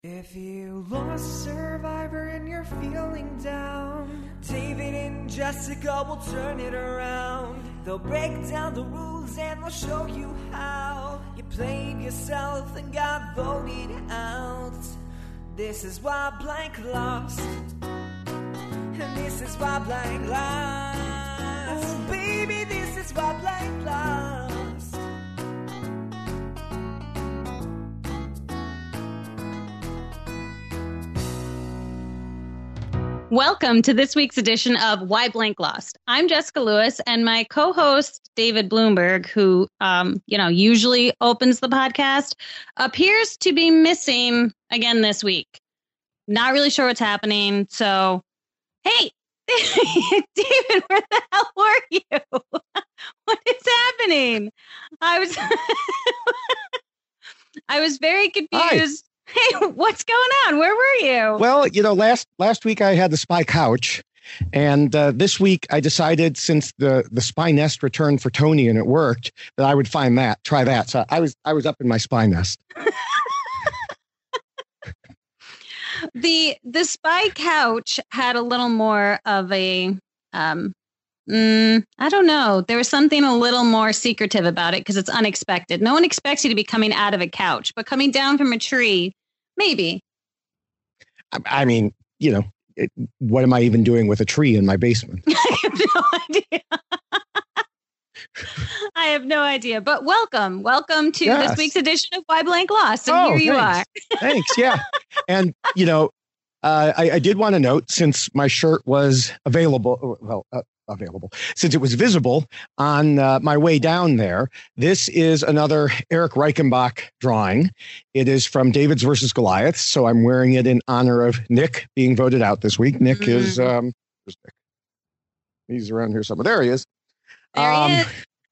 If you lost Survivor and you're feeling down, David and Jessica will turn it around. They'll break down the rules and they'll show you how you played yourself and got voted out. This is why blank lost, and this is why blank lost. Oh, baby, this is why blank lost. Welcome to this week's edition of Why Blank Lost. I'm Jessica Lewis, and my co-host David Bloomberg, who usually opens the podcast, appears to be missing again this week. Not really sure what's happening. So, hey, David, where the hell were you? What is happening? I was very confused. Hi. Hey, what's going on? Where were you? Well, last week I had the spy couch, and this week I decided, since the spy nest returned for Tony and it worked, that I would try that. So I was up in my spy nest. The spy couch had a little more of a I don't know. There was something a little more secretive about it because it's unexpected. No one expects you to be coming out of a couch, but coming down from a tree, maybe. I mean, what am I even doing with a tree in my basement? I have no idea. I have no idea. But welcome to this week's edition of Why Blank Lost. And here you are. Thanks. Yeah. And, I did want to note, since my shirt was available, since it was visible on my way down there, this is another Eric Reichenbach drawing. It is from David's versus Goliath. So I'm wearing it in honor of Nick being voted out this week. Nick is, where's Nick? He's around here somewhere. There he is. There he is.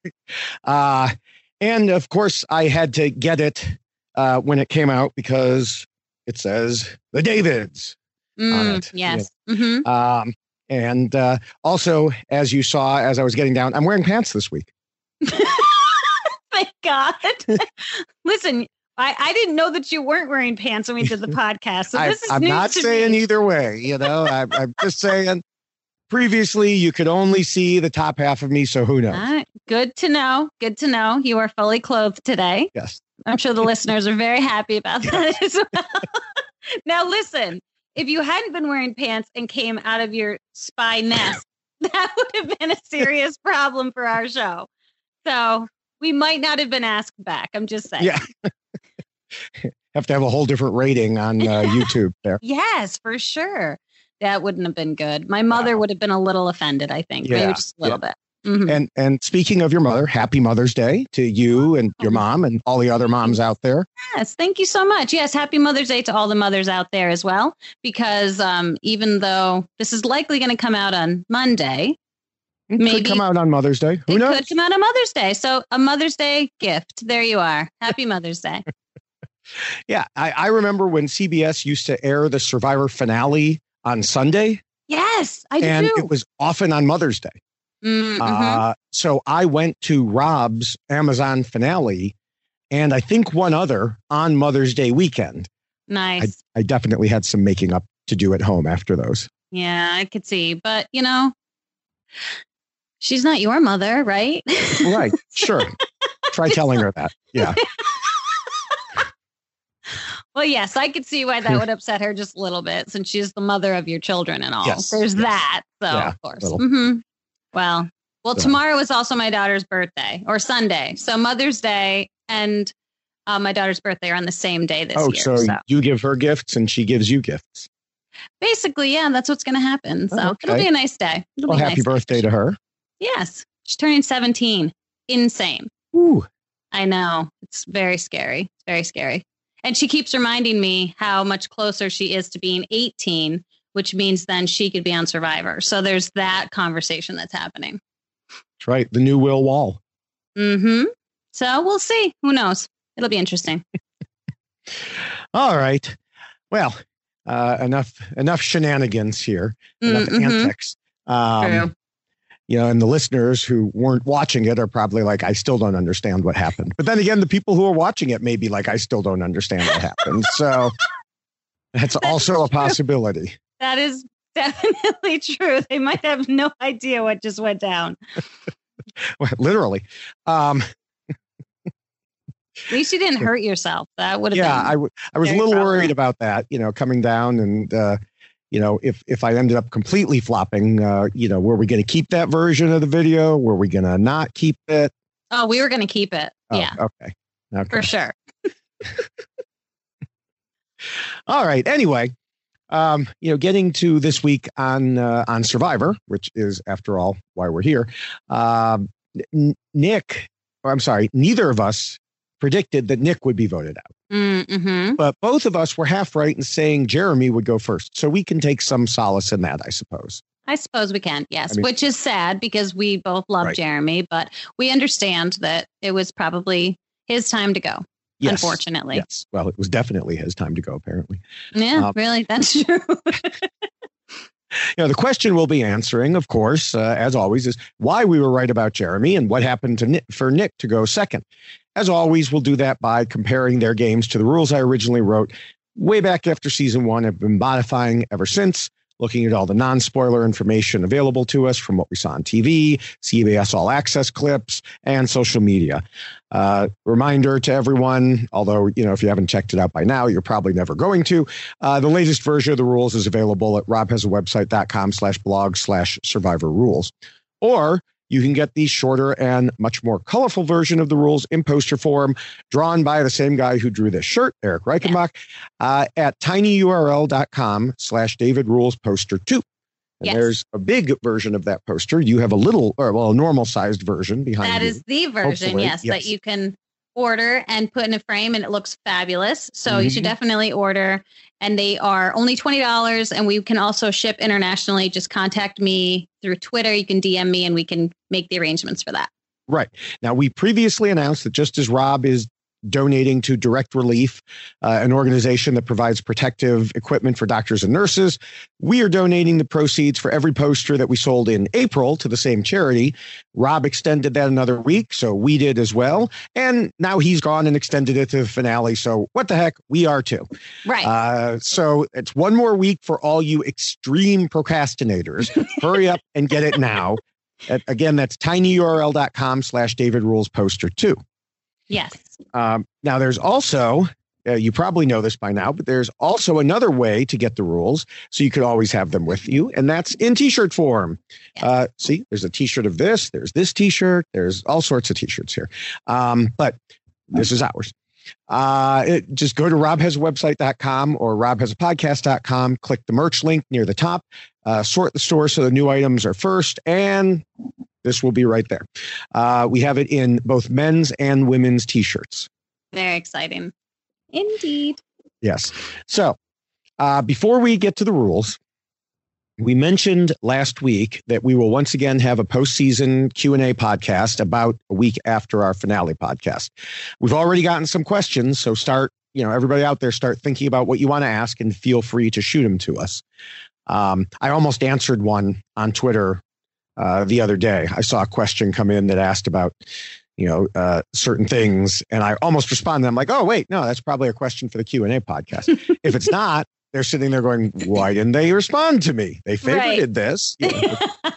And of course I had to get it when it came out because it says the Davids on it. Yes. Mm-hmm. And also, as you saw, as I was getting down, I'm wearing pants this week. Thank God. Listen, I didn't know that you weren't wearing pants when we did the podcast. So this is I'm news not to saying me. Either way. I'm just saying. Previously, you could only see the top half of me, so who knows? All right. Good to know. Good to know. You are fully clothed today. Yes. I'm sure the listeners are very happy about that as well. Now, listen. If you hadn't been wearing pants and came out of your spy nest, that would have been a serious problem for our show. So we might not have been asked back. I'm just saying. Yeah. Have to have a whole different rating on YouTube there. Yes, for sure. That wouldn't have been good. My mother would have been a little offended, I think. Maybe just a little bit. Mm-hmm. And speaking of your mother, happy Mother's Day to you and your mom and all the other moms out there. Yes, thank you so much. Yes, happy Mother's Day to all the mothers out there as well, because even though this is likely going to come out on Monday, Could come out on Mother's Day. Who knows? It could come out on Mother's Day. So a Mother's Day gift. There you are. Happy Mother's Day. Yeah, I remember when CBS used to air the Survivor finale on Sunday. Yes, I do. And it was often on Mother's Day. Mm-hmm. So I went to Rob's Amazon finale and I think one other on Mother's Day weekend. Nice. I definitely had some making up to do at home after those. Yeah, I could see. But, she's not your mother, right? Right. Sure. Try telling her that. Yeah. Well, yes, I could see why that would upset her just a little bit, since she's the mother of your children and all. Yes, There's that. So, yeah, of course. Mm-hmm. Well, tomorrow is also my daughter's birthday, or Sunday. So Mother's Day and my daughter's birthday are on the same day this year. So you give her gifts and she gives you gifts. Basically, yeah, that's what's going to happen. So It'll be a nice day. Happy birthday to her. Yes. She's turning 17. Insane. Ooh. I know. It's very scary. It's very scary. And she keeps reminding me how much closer she is to being 18, which means then she could be on Survivor. So there's that conversation that's happening. That's right. The new Will Wall. Mm-hmm. So we'll see. Who knows? It'll be interesting. All right. Well, enough shenanigans here. Enough antics. True. And the listeners who weren't watching it are probably like, I still don't understand what happened. But then again, the people who are watching it may be like, I still don't understand what happened. So That's also a possibility. That is definitely true. They might have no idea what just went down. Well, literally. At least you didn't hurt yourself. That would have been. I was a little worried about that, coming down and, if I ended up completely flopping, were we going to keep that version of the video? Were we going to not keep it? Oh, we were going to keep it. Yeah. Okay. For sure. All right. Anyway, getting to this week on Survivor, which is, after all, why we're here. Neither of us predicted that Nick would be voted out. Mm-hmm. But both of us were half right in saying Jeremy would go first. So we can take some solace in that, I suppose. I suppose we can, yes, which is sad because we both love Jeremy, but we understand that it was probably his time to go, unfortunately. Yes. Well, it was definitely his time to go, apparently. Yeah, really, that's true. The question we'll be answering, of course, as always, is why we were right about Jeremy and what happened to for Nick to go second. As always, we'll do that by comparing their games to the rules I originally wrote way back after season 1. I've been modifying ever since, looking at all the non-spoiler information available to us from what we saw on TV, CBS All Access clips, and social media. Reminder to everyone, although, if you haven't checked it out by now, you're probably never going to. The latest version of the rules is available at robhasawebsite.com/blog/Survivor Rules. Or you can get the shorter and much more colorful version of the rules in poster form, drawn by the same guy who drew this shirt, Eric Reichenbach, at tinyurl.com/DavidRulesPoster2. And there's a big version of that poster. You have a normal sized version behind you. That is the version, that you can order and put in a frame, and it looks fabulous. So you should definitely order. And they are only $20, and we can also ship internationally. Just contact me through Twitter. You can DM me, and we can make the arrangements for that. Right. Now, we previously announced that just as Rob is donating to Direct Relief, an organization that provides protective equipment for doctors and nurses, we are donating the proceeds for every poster that we sold in April to the same charity. Rob extended that another week, so we did as well. And now he's gone and extended it to the finale. So what the heck? We are too. Right. So it's one more week for all you extreme procrastinators. Hurry up and get it now. Again, that's tinyurl.com/DavidRulesPoster2. Yes. Now, there's also, you probably know this by now, but there's also another way to get the rules. So you could always have them with you. And that's in T-shirt form. Yes. See, there's a T-shirt of this. There's this T-shirt. There's all sorts of T-shirts here. But this is ours. Just go to robhasawebsite.com or robhasapodcast.com. Click the merch link near the top. Sort the store so the new items are first. And this will be right there. We have it in both men's and women's T-shirts. Very exciting. Indeed. Yes. So before we get to the rules, we mentioned last week that we will once again have a postseason Q&A podcast about a week after our finale podcast. We've already gotten some questions, so everybody out there, start thinking about what you want to ask and feel free to shoot them to us. I almost answered one on Twitter the other day. I saw a question come in that asked about, certain things, and I almost responded. I'm like, oh, wait, no, that's probably a question for the Q&A podcast. If it's not, they're sitting there going, why didn't they respond to me? They favorited this. You're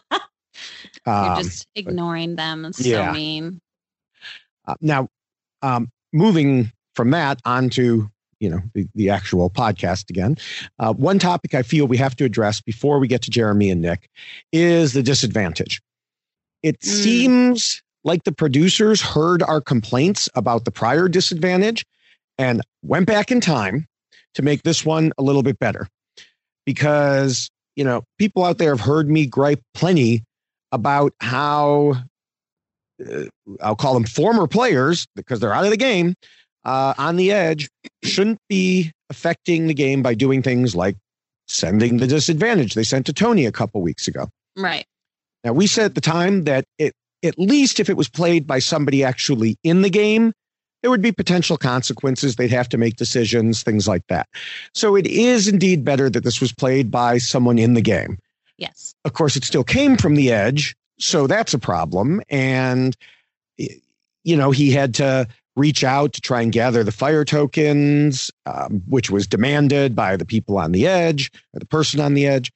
just ignoring them. It's so mean. Now, moving from that on to the actual podcast again. One topic I feel we have to address before we get to Jeremy and Nick is the disadvantage. It seems like the producers heard our complaints about the prior disadvantage and went back in time to make this one a little bit better. Because, people out there have heard me gripe plenty about how, I'll call them former players, because they're out of the game, on the edge, shouldn't be affecting the game by doing things like sending the disadvantage they sent to Tony a couple weeks ago. Right. Now, we said at the time that at least if it was played by somebody actually in the game, there would be potential consequences. They'd have to make decisions, things like that. So it is indeed better that this was played by someone in the game. Yes. Of course, it still came from the edge, so that's a problem. And he had to reach out to try and gather the fire tokens, which was demanded by the people on the edge, or the person on the edge.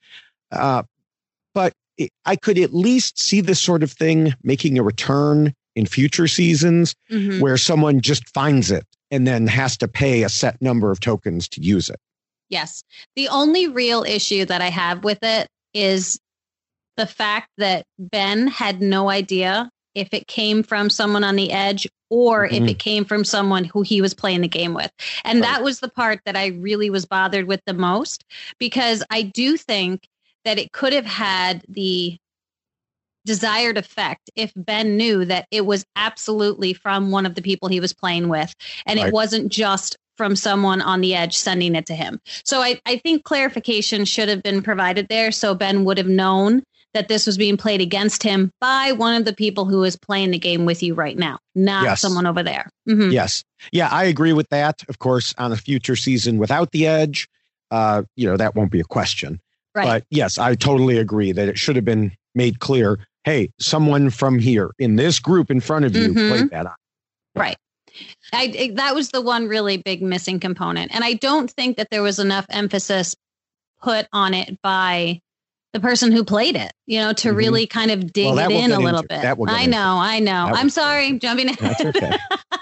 But I could at least see this sort of thing making a return in future seasons where someone just finds it and then has to pay a set number of tokens to use it. Yes. The only real issue that I have with it is the fact that Ben had no idea if it came from someone on the edge or if it came from someone who he was playing the game with. And that was the part that I really was bothered with the most, because I do think that it could have had the desired effect if Ben knew that it was absolutely from one of the people he was playing with, and it wasn't just from someone on the edge sending it to him. So I think clarification should have been provided there, so Ben would have known that this was being played against him by one of the people who is playing the game with you right now, not someone over there. Yes. Yeah, I agree with that. Of course, on a future season without the edge, that won't be a question. Right. But yes, I totally agree that it should have been made clear, hey, someone from here in this group in front of you played that on. Right. That was the one really big missing component. And I don't think that there was enough emphasis put on it by the person who played it, to really kind of dig it in a little bit. I know. I'm sorry, jumping in. That's okay.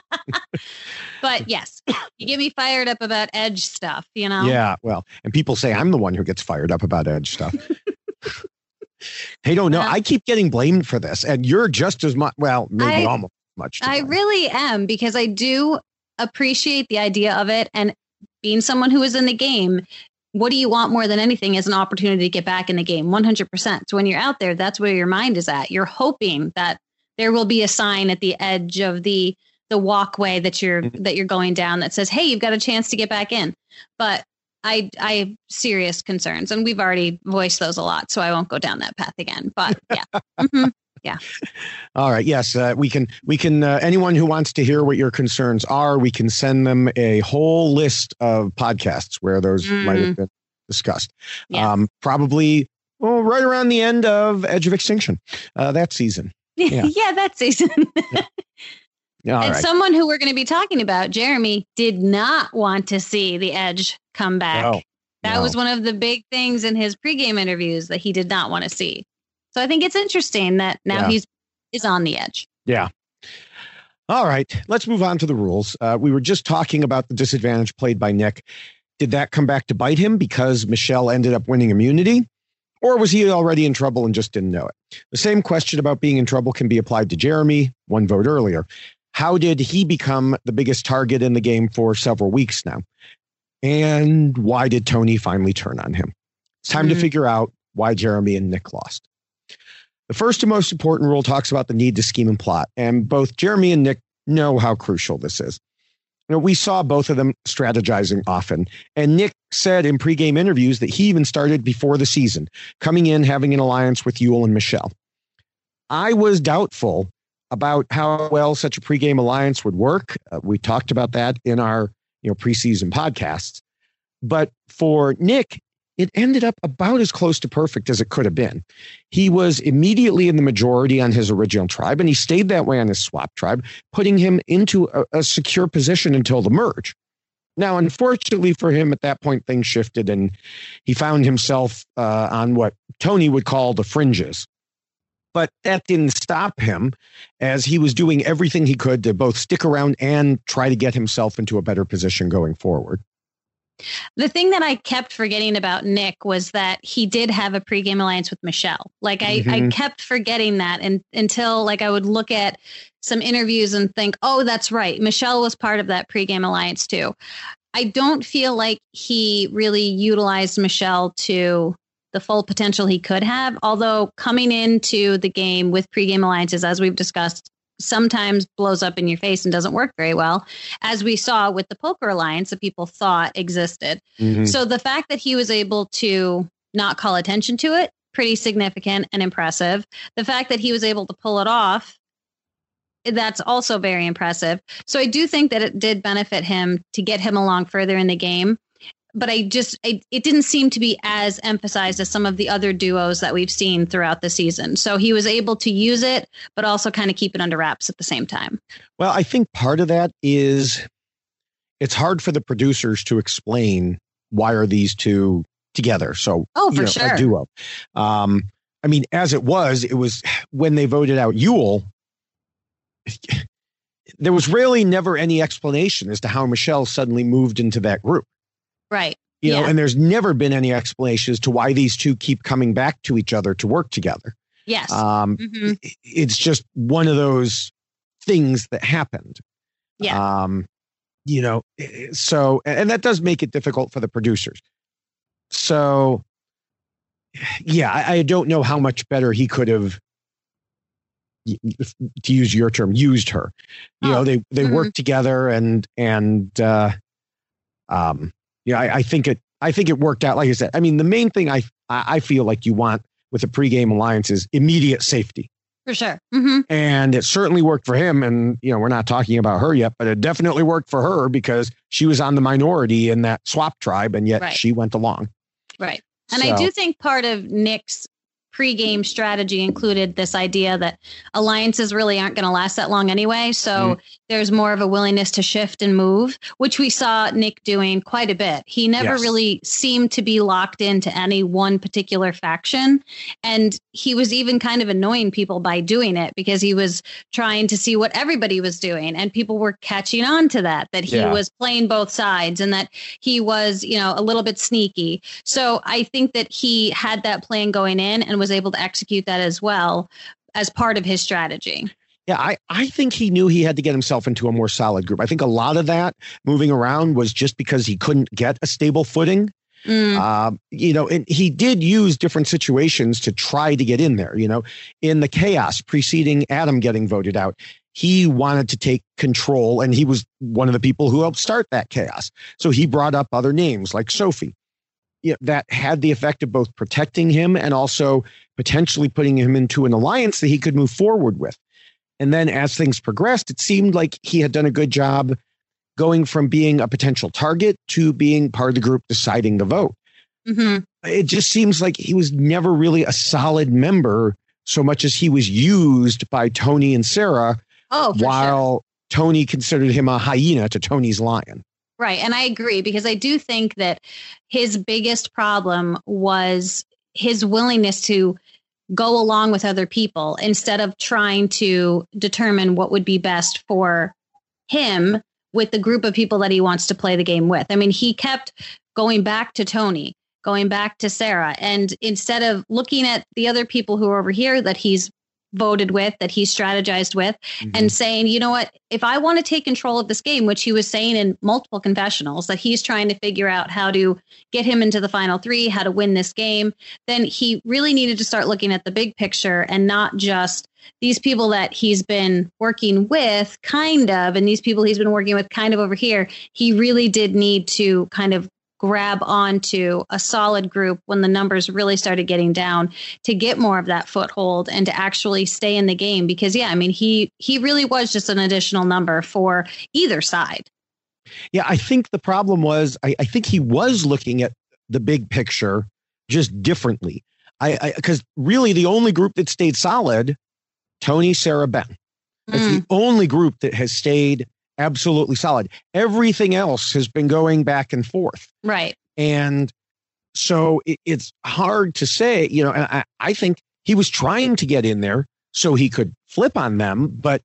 But yes, you get me fired up about edge stuff, Yeah, well, and people say I'm the one who gets fired up about edge stuff. Hey, don't know. I keep getting blamed for this, and you're just as much. Well, maybe almost as much. I really am, because I do appreciate the idea of it, and being someone who is in the game. What do you want more than anything is an opportunity to get back in the game 100%. So when you're out there, that's where your mind is at. You're hoping that there will be a sign at the edge of the walkway that you're going down that says, hey, you've got a chance to get back in. But I have serious concerns, and we've already voiced those a lot, so I won't go down that path again. But yeah. Yeah. All right. Yes, we can. Anyone who wants to hear what your concerns are, we can send them a whole list of podcasts where those might have been discussed. Yeah. Probably right around the end of Edge of Extinction, that season. Yeah, that season. Yeah. And someone who we're going to be talking about, Jeremy, did not want to see the Edge come back. That was one of the big things in his pregame interviews that he did not want to see. So I think it's interesting that now he's on the edge. Yeah. All right. Let's move on to the rules. We were just talking about the disadvantage played by Nick. Did that come back to bite him because Michelle ended up winning immunity? Or was he already in trouble and just didn't know it? The same question about being in trouble can be applied to Jeremy, one vote earlier. How did he become the biggest target in the game for several weeks now? And why did Tony finally turn on him? It's time to figure out why Jeremy and Nick lost. The first and most important rule talks about the need to scheme and plot, and both Jeremy and Nick know how crucial this is. We saw both of them strategizing often, and Nick said in pregame interviews that he even started before the season, coming in, having an alliance with Yul and Michelle. I was doubtful about how well such a pregame alliance would work. We talked about that in our preseason podcasts, but for Nick, it ended up about as close to perfect as it could have been. He was immediately in the majority on his original tribe, and he stayed that way on his swap tribe, putting him into a secure position until the merge. Now, unfortunately for him, at that point, things shifted, and he found himself on what Tony would call the fringes. But that didn't stop him, as he was doing everything he could to both stick around and try to get himself into a better position going forward. The thing that I kept forgetting about Nick was that he did have a pregame alliance with Michelle. I kept forgetting that until I would look at some interviews and think, oh, that's right. Michelle was part of that pregame alliance too. I don't feel like he really utilized Michelle to the full potential he could have. Although coming into the game with pregame alliances, as we've discussed, sometimes blows up in your face and doesn't work very well, as we saw with the poker alliance that people thought existed. So the fact that he was able to not call attention to it, pretty significant and impressive. The fact that he was able to pull it off, that's also very impressive. So I do think that it did benefit him to get him along further in the game. but it didn't seem to be as emphasized as some of the other duos that we've seen throughout the season. So he was able to use it, but also kind of keep it under wraps at the same time. Well, I think part of that is it's hard for the producers to explain why are these two together. So, for sure. A duo. I mean, as it was when they voted out Yul, there was really never any explanation as to how Michelle suddenly moved into that group. Right. You know, and there's never been any explanation as to why these two keep coming back to each other to work together. Yes. It's just one of those things that happened. Yeah. You know, so, and that does make it difficult for the producers. So, yeah, I don't know how much better he could have, to use your term, used her. You know, they worked together and I think it worked out. Like I said, I mean, the main thing I feel like you want with a pregame alliance is immediate safety. For sure. And it certainly worked for him. And, you know, we're not talking about her yet, but it definitely worked for her because she was on the minority in that swap tribe. And yet she went along. Right. And I do think part of Nick's pregame strategy included this idea that alliances really aren't going to last that long anyway. So there's more of a willingness to shift and move, which we saw Nick doing quite a bit. He never really seemed to be locked into any one particular faction. And he was even kind of annoying people by doing it because he was trying to see what everybody was doing. And people were catching on to that he was playing both sides and that he was, you know, a little bit sneaky. So I think that he had that plan going in and was able to execute that as well as part of his strategy. Yeah, I think he knew he had to get himself into a more solid group. I think a lot of that moving around was just because he couldn't get a stable footing. You know, and he did use different situations to try to get in there. You know, in the chaos preceding Adam getting voted out, he wanted to take control and he was one of the people who helped start that chaos. So he brought up other names like Sophie. Yeah, that had the effect of both protecting him and also potentially putting him into an alliance that he could move forward with. And then as things progressed, it seemed like he had done a good job going from being a potential target to being part of the group deciding the vote. It just seems like he was never really a solid member so much as he was used by Tony and Sarah while Tony considered him a hyena to Tony's lion. Right. And I agree, because I do think that his biggest problem was his willingness to go along with other people instead of trying to determine what would be best for him with the group of people that he wants to play the game with. I mean, he kept going back to Tony, going back to Sarah. And instead of looking at the other people who are over here that he's voted with, that he strategized with, and saying, you know what, if I want to take control of this game, which he was saying in multiple confessionals, that he's trying to figure out how to get him into the final three, how to win this game, then he really needed to start looking at the big picture and not just these people that he's been working with kind of, and these people he's been working with kind of over here. He really did need to kind of grab onto a solid group when the numbers really started getting down to get more of that foothold and to actually stay in the game. Because, yeah, I mean, he really was just an additional number for either side. Yeah, I think the problem was, I think he was looking at the big picture just differently. Because really the only group that stayed solid, Tony, Sarah, Ben. That's the only group that has stayed absolutely solid. Everything else has been going back and forth. Right. And so it's hard to say, you know, and I think he was trying to get in there so he could flip on them, but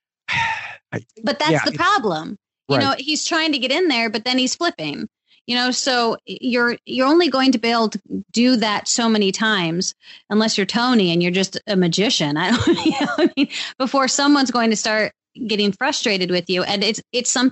that's the problem. You know, he's trying to get in there, but then he's flipping. You know, so you're only going to be able to do that so many times, unless you're Tony and you're just a magician. I mean, before someone's going to start getting frustrated with you. And it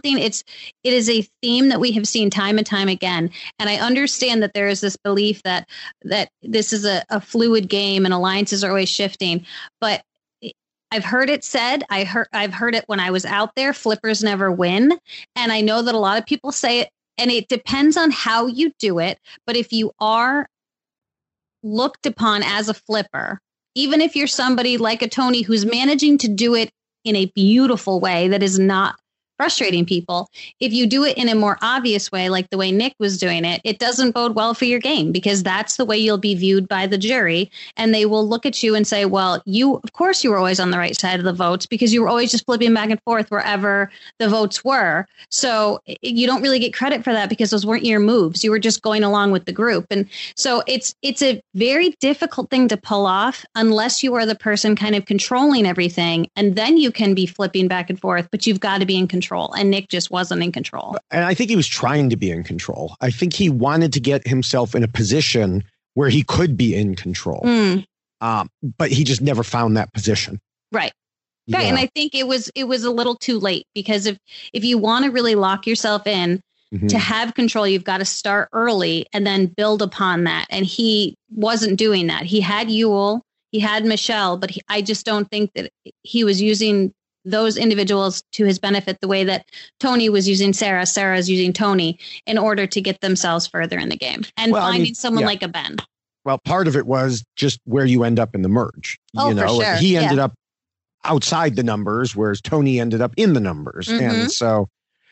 is a theme that we have seen time and time again. And I understand that there is this belief that this is a fluid game and alliances are always shifting, but I've heard it said, I've heard it when I was out there, flippers never win. And I know that a lot of people say it, and it depends on how you do it. But if you are looked upon as a flipper, even if you're somebody like a Tony who's managing to do it in a beautiful way that is not frustrating people. If you do it in a more obvious way, like the way Nick was doing it, it doesn't bode well for your game, because that's the way you'll be viewed by the jury. And they will look at you and say, well, of course you were always on the right side of the votes, because you were always just flipping back and forth wherever the votes were. So you don't really get credit for that, because those weren't your moves. You were just going along with the group. And so it's a very difficult thing to pull off unless you are the person kind of controlling everything. And then you can be flipping back and forth, but you've got to be in control. And Nick just wasn't in control. And I think he was trying to be in control. I think he wanted to get himself in a position where he could be in control. But he just never found that position. Right. Yeah. Right. And I think it was a little too late, because if you want to really lock yourself in to have control, you've got to start early and then build upon that. And he wasn't doing that. He had Yul, he had Michelle, but I just don't think that he was using those individuals to his benefit the way that Tony was using Sarah, Sarah's using Tony, in order to get themselves further in the game. And finding someone like a Ben. Well, part of it was just where you end up in the merge. Oh, for sure. He ended up outside the numbers, whereas Tony ended up in the numbers. And so,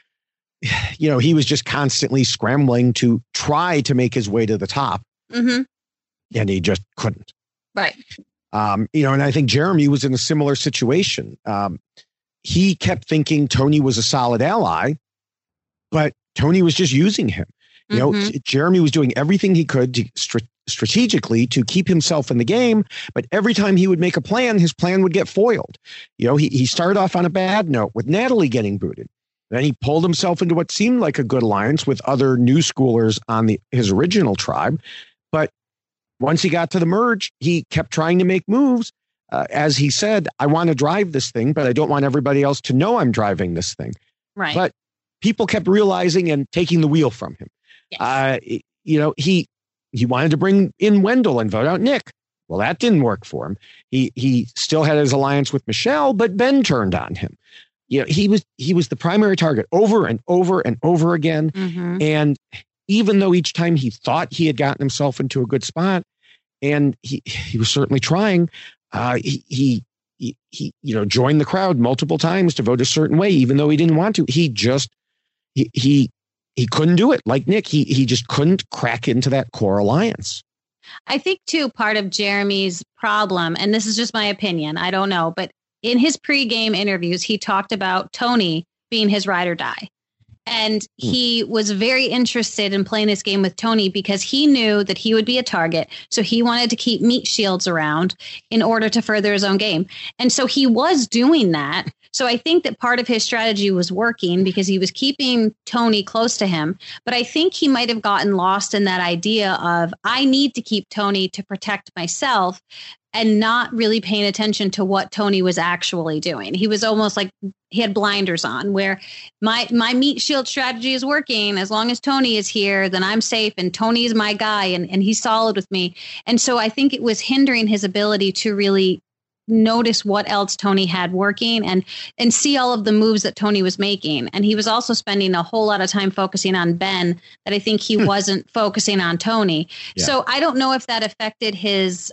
he was just constantly scrambling to try to make his way to the top. And he just couldn't. Right. And I think Jeremy was in a similar situation. He kept thinking Tony was a solid ally, but Tony was just using him. Jeremy was doing everything he could to strategically to keep himself in the game, but every time he would make a plan, his plan would get foiled. He started off on a bad note with Natalie getting booted. Then he pulled himself into what seemed like a good alliance with other new schoolers on his original tribe, but once he got to the merge, he kept trying to make moves. As he said, I want to drive this thing, but I don't want everybody else to know I'm driving this thing. Right. But people kept realizing and taking the wheel from him. Yes. He wanted to bring in Wendell and vote out Nick. Well, that didn't work for him. He still had his alliance with Michelle, but Ben turned on him. He was the primary target over and over and over again. And even though each time he thought he had gotten himself into a good spot, and he was certainly trying, he joined the crowd multiple times to vote a certain way, even though he didn't want to. He couldn't do it. Like Nick, he just couldn't crack into that core alliance. I think too, part of Jeremy's problem, and this is just my opinion, I don't know, but in his pregame interviews, he talked about Tony being his ride or die. And he was very interested in playing this game with Tony because he knew that he would be a target. So he wanted to keep meat shields around in order to further his own game. And so he was doing that. So I think that part of his strategy was working because he was keeping Tony close to him. But I think he might have gotten lost in that idea of, I need to keep Tony to protect myself, and not really paying attention to what Tony was actually doing. He was almost like he had blinders on, where my meat shield strategy is working. As long as Tony is here, then I'm safe, and Tony's my guy, and he's solid with me. And so I think it was hindering his ability to really notice what else Tony had working and see all of the moves that Tony was making. And he was also spending a whole lot of time focusing on Ben that I think he wasn't focusing on Tony. Yeah. So I don't know if that affected his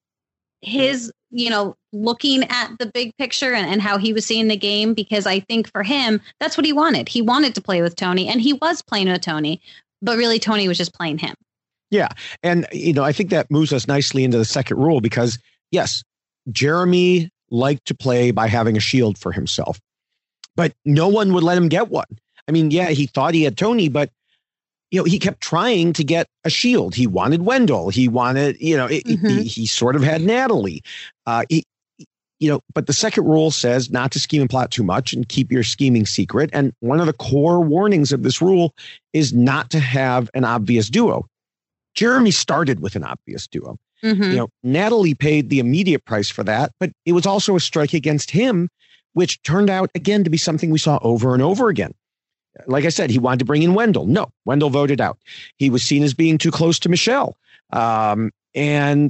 looking at the big picture and how he was seeing the game, because I think for him, that's what he wanted. He wanted to play with Tony, and he was playing with Tony, but really Tony was just playing him. Yeah. And, I think that moves us nicely into the second rule, because yes, Jeremy liked to play by having a shield for himself, but no one would let him get one. I mean, yeah, he thought he had Tony, but he kept trying to get a shield. He wanted Wendell. He wanted, he sort of had Natalie. But the second rule says not to scheme and plot too much and keep your scheming secret. And one of the core warnings of this rule is not to have an obvious duo. Jeremy started with an obvious duo. Natalie paid the immediate price for that, but it was also a strike against him, which turned out again to be something we saw over and over again. Like I said, he wanted to bring in Wendell. No, Wendell voted out. He was seen as being too close to Michelle. Again,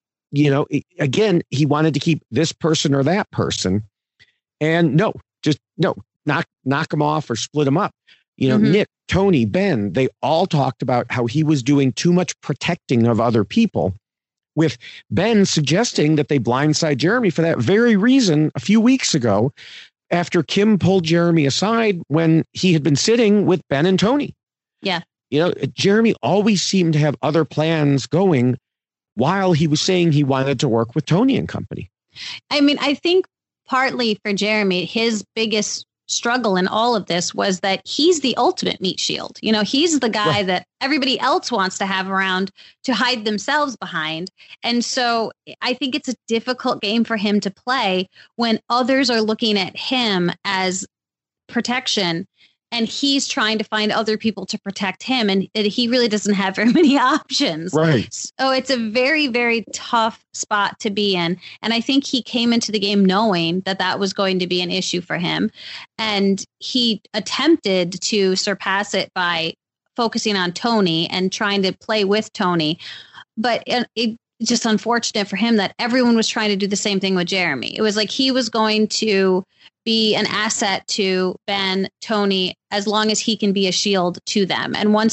he wanted to keep this person or that person. And knock him off or split him up. Nick, Tony, Ben, they all talked about how he was doing too much protecting of other people, with Ben suggesting that they blindside Jeremy for that very reason a few weeks ago. after Kim pulled Jeremy aside when he had been sitting with Ben and Tony. Yeah. Jeremy always seemed to have other plans going while he was saying he wanted to work with Tony and company. I mean, I think partly for Jeremy, his biggest struggle in all of this was that he's the ultimate meat shield. He's the guy that everybody else wants to have around to hide themselves behind. And so I think it's a difficult game for him to play when others are looking at him as protection and he's trying to find other people to protect him. And he really doesn't have very many options. Right. So it's a very, very tough spot to be in. And I think he came into the game knowing that that was going to be an issue for him. And he attempted to surpass it by focusing on Tony and trying to play with Tony. But it's just unfortunate for him that everyone was trying to do the same thing with Jeremy. It was like he was going to be an asset to Ben, Tony, as long as he can be a shield to them. And once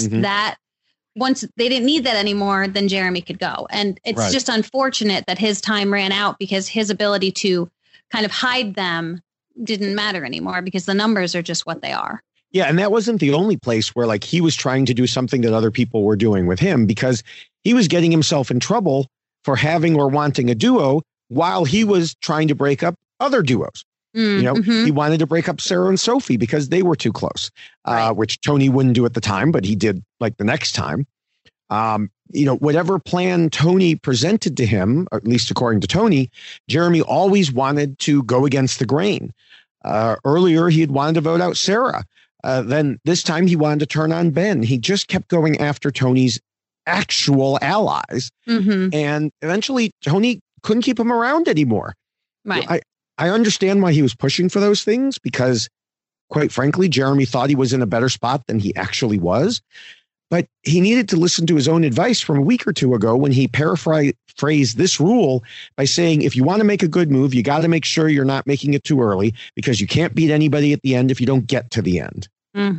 they didn't need that anymore, then Jeremy could go. And it's just unfortunate that his time ran out because his ability to kind of hide them didn't matter anymore because the numbers are just what they are. Yeah. And that wasn't the only place where like he was trying to do something that other people were doing with him, because he was getting himself in trouble for having or wanting a duo while he was trying to break up other duos. He wanted to break up Sarah and Sophie because they were too close, which Tony wouldn't do at the time, but he did like the next time. Whatever plan Tony presented to him, or at least according to Tony, Jeremy always wanted to go against the grain. Earlier, he had wanted to vote out Sarah. Then this time he wanted to turn on Ben. He just kept going after Tony's actual allies. And eventually Tony couldn't keep him around anymore. Right. I understand why he was pushing for those things because, quite frankly, Jeremy thought he was in a better spot than he actually was. But he needed to listen to his own advice from a week or two ago when he paraphrased this rule by saying, if you want to make a good move, you got to make sure you're not making it too early because you can't beat anybody at the end if you don't get to the end.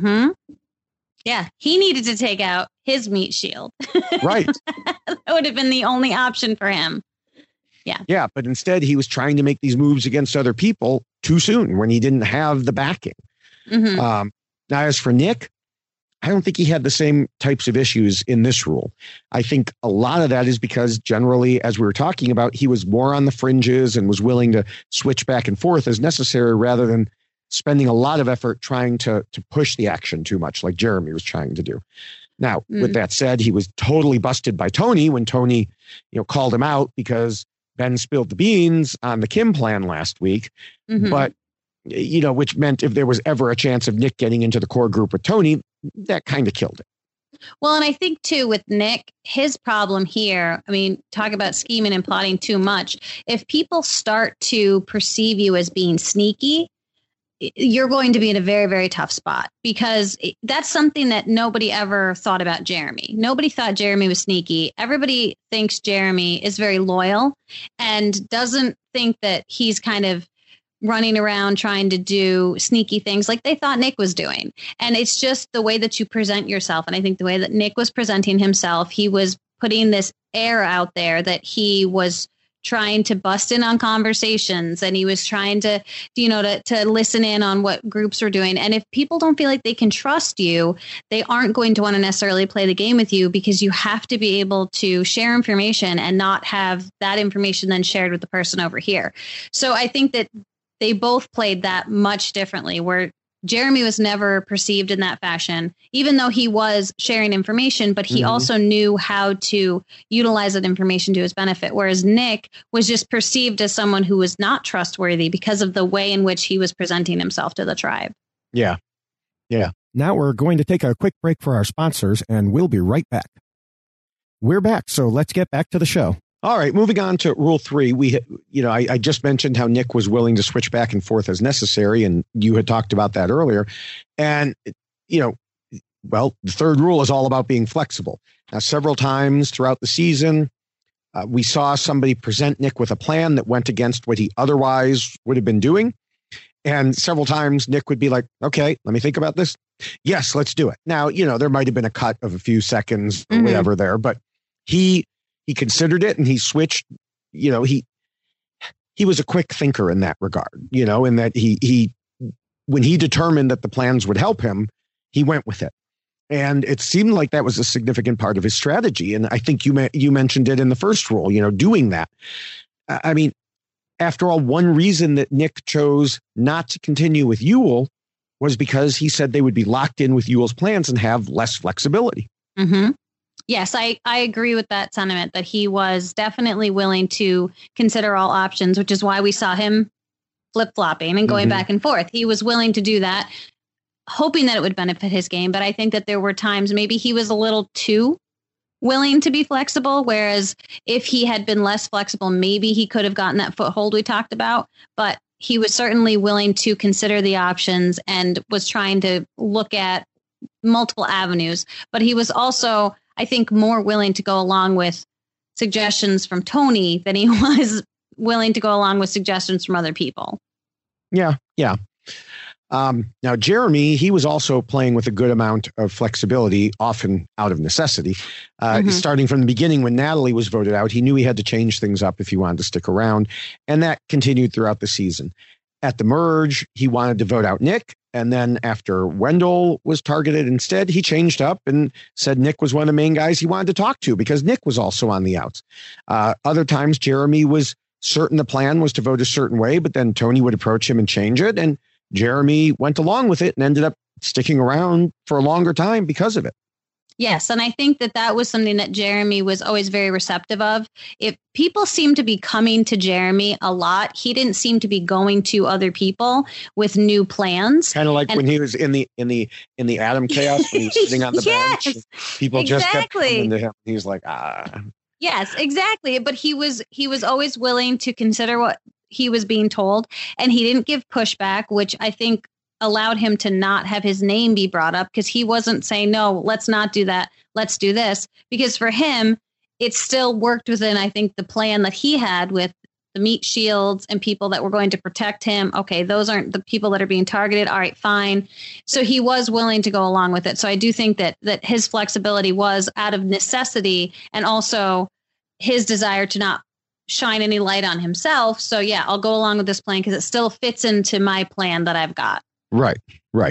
Yeah, he needed to take out his meat shield. Right. That would have been the only option for him. Yeah, but instead he was trying to make these moves against other people too soon when he didn't have the backing. Now, as for Nick, I don't think he had the same types of issues in this rule. I think a lot of that is because generally, as we were talking about, he was more on the fringes and was willing to switch back and forth as necessary rather than spending a lot of effort trying to push the action too much like Jeremy was trying to do. Now, with that said, he was totally busted by Tony when Tony, called him out because Ben spilled the beans on the Kim plan last week, but, which meant if there was ever a chance of Nick getting into the core group with Tony, that kind of killed it. Well, and I think, too, with Nick, his problem here, talk about scheming and plotting too much. If people start to perceive you as being sneaky, you're going to be in a very, very tough spot because that's something that nobody ever thought about Jeremy. Nobody thought Jeremy was sneaky. Everybody thinks Jeremy is very loyal and doesn't think that he's kind of running around trying to do sneaky things like they thought Nick was doing. And it's just the way that you present yourself. And I think the way that Nick was presenting himself, he was putting this air out there that he was trying to bust in on conversations and he was trying to listen in on what groups are doing. And if people don't feel like they can trust you, they aren't going to want to necessarily play the game with you because you have to be able to share information and not have that information then shared with the person over here. So I think that they both played that much differently, where Jeremy was never perceived in that fashion, even though he was sharing information, but he also knew how to utilize that information to his benefit. Whereas Nick was just perceived as someone who was not trustworthy because of the way in which he was presenting himself to the tribe. Yeah. Now we're going to take a quick break for our sponsors and we'll be right back. We're back. So let's get back to the show. All right, moving on to Rule 3, I just mentioned how Nick was willing to switch back and forth as necessary, and you had talked about that earlier. And, the third rule is all about being flexible. Now, several times throughout the season, we saw somebody present Nick with a plan that went against what he otherwise would have been doing. And several times Nick would be like, okay, let me think about this. Yes, let's do it. Now, there might have been a cut of a few seconds or whatever there, but he considered it and he switched. He was a quick thinker in that regard, in that he when he determined that the plans would help him, he went with it. And it seemed like that was a significant part of his strategy. And I think you mentioned it in the first rule, doing that. I mean, after all, one reason that Nick chose not to continue with Yul was because he said they would be locked in with Yul's plans and have less flexibility. Mm-hmm. Yes, I agree with that sentiment that he was definitely willing to consider all options, which is why we saw him flip-flopping and going back and forth. He was willing to do that, hoping that it would benefit his game. But I think that there were times maybe he was a little too willing to be flexible, whereas if he had been less flexible, maybe he could have gotten that foothold we talked about. But he was certainly willing to consider the options and was trying to look at multiple avenues. But he was also, I think, more willing to go along with suggestions from Tony than he was willing to go along with suggestions from other people. Yeah. Now, Jeremy, he was also playing with a good amount of flexibility, often out of necessity. Starting from the beginning, when Natalie was voted out, he knew he had to change things up if he wanted to stick around. And that continued throughout the season. At the merge, he wanted to vote out Nick. And then after Wendell was targeted instead, he changed up and said Nick was one of the main guys he wanted to talk to because Nick was also on the outs. Other times, Jeremy was certain the plan was to vote a certain way, but then Tony would approach him and change it. And Jeremy went along with it and ended up sticking around for a longer time because of it. Yes. And I think that was something that Jeremy was always very receptive of. If people seem to be coming to Jeremy a lot, he didn't seem to be going to other people with new plans. Kind of like when he was in the Atom Chaos, when he was sitting on the bench. People just kept coming to him. He was like, Yes, exactly. But he was always willing to consider what he was being told, and he didn't give pushback, which I think allowed him to not have his name be brought up because he wasn't saying, no, let's not do that. Let's do this. Because for him, it still worked within, I think, the plan that he had with the meat shields and people that were going to protect him. Okay, those aren't the people that are being targeted. All right, fine. So he was willing to go along with it. So I do think that his flexibility was out of necessity and also his desire to not shine any light on himself. So yeah, I'll go along with this plan because it still fits into my plan that I've got. Right.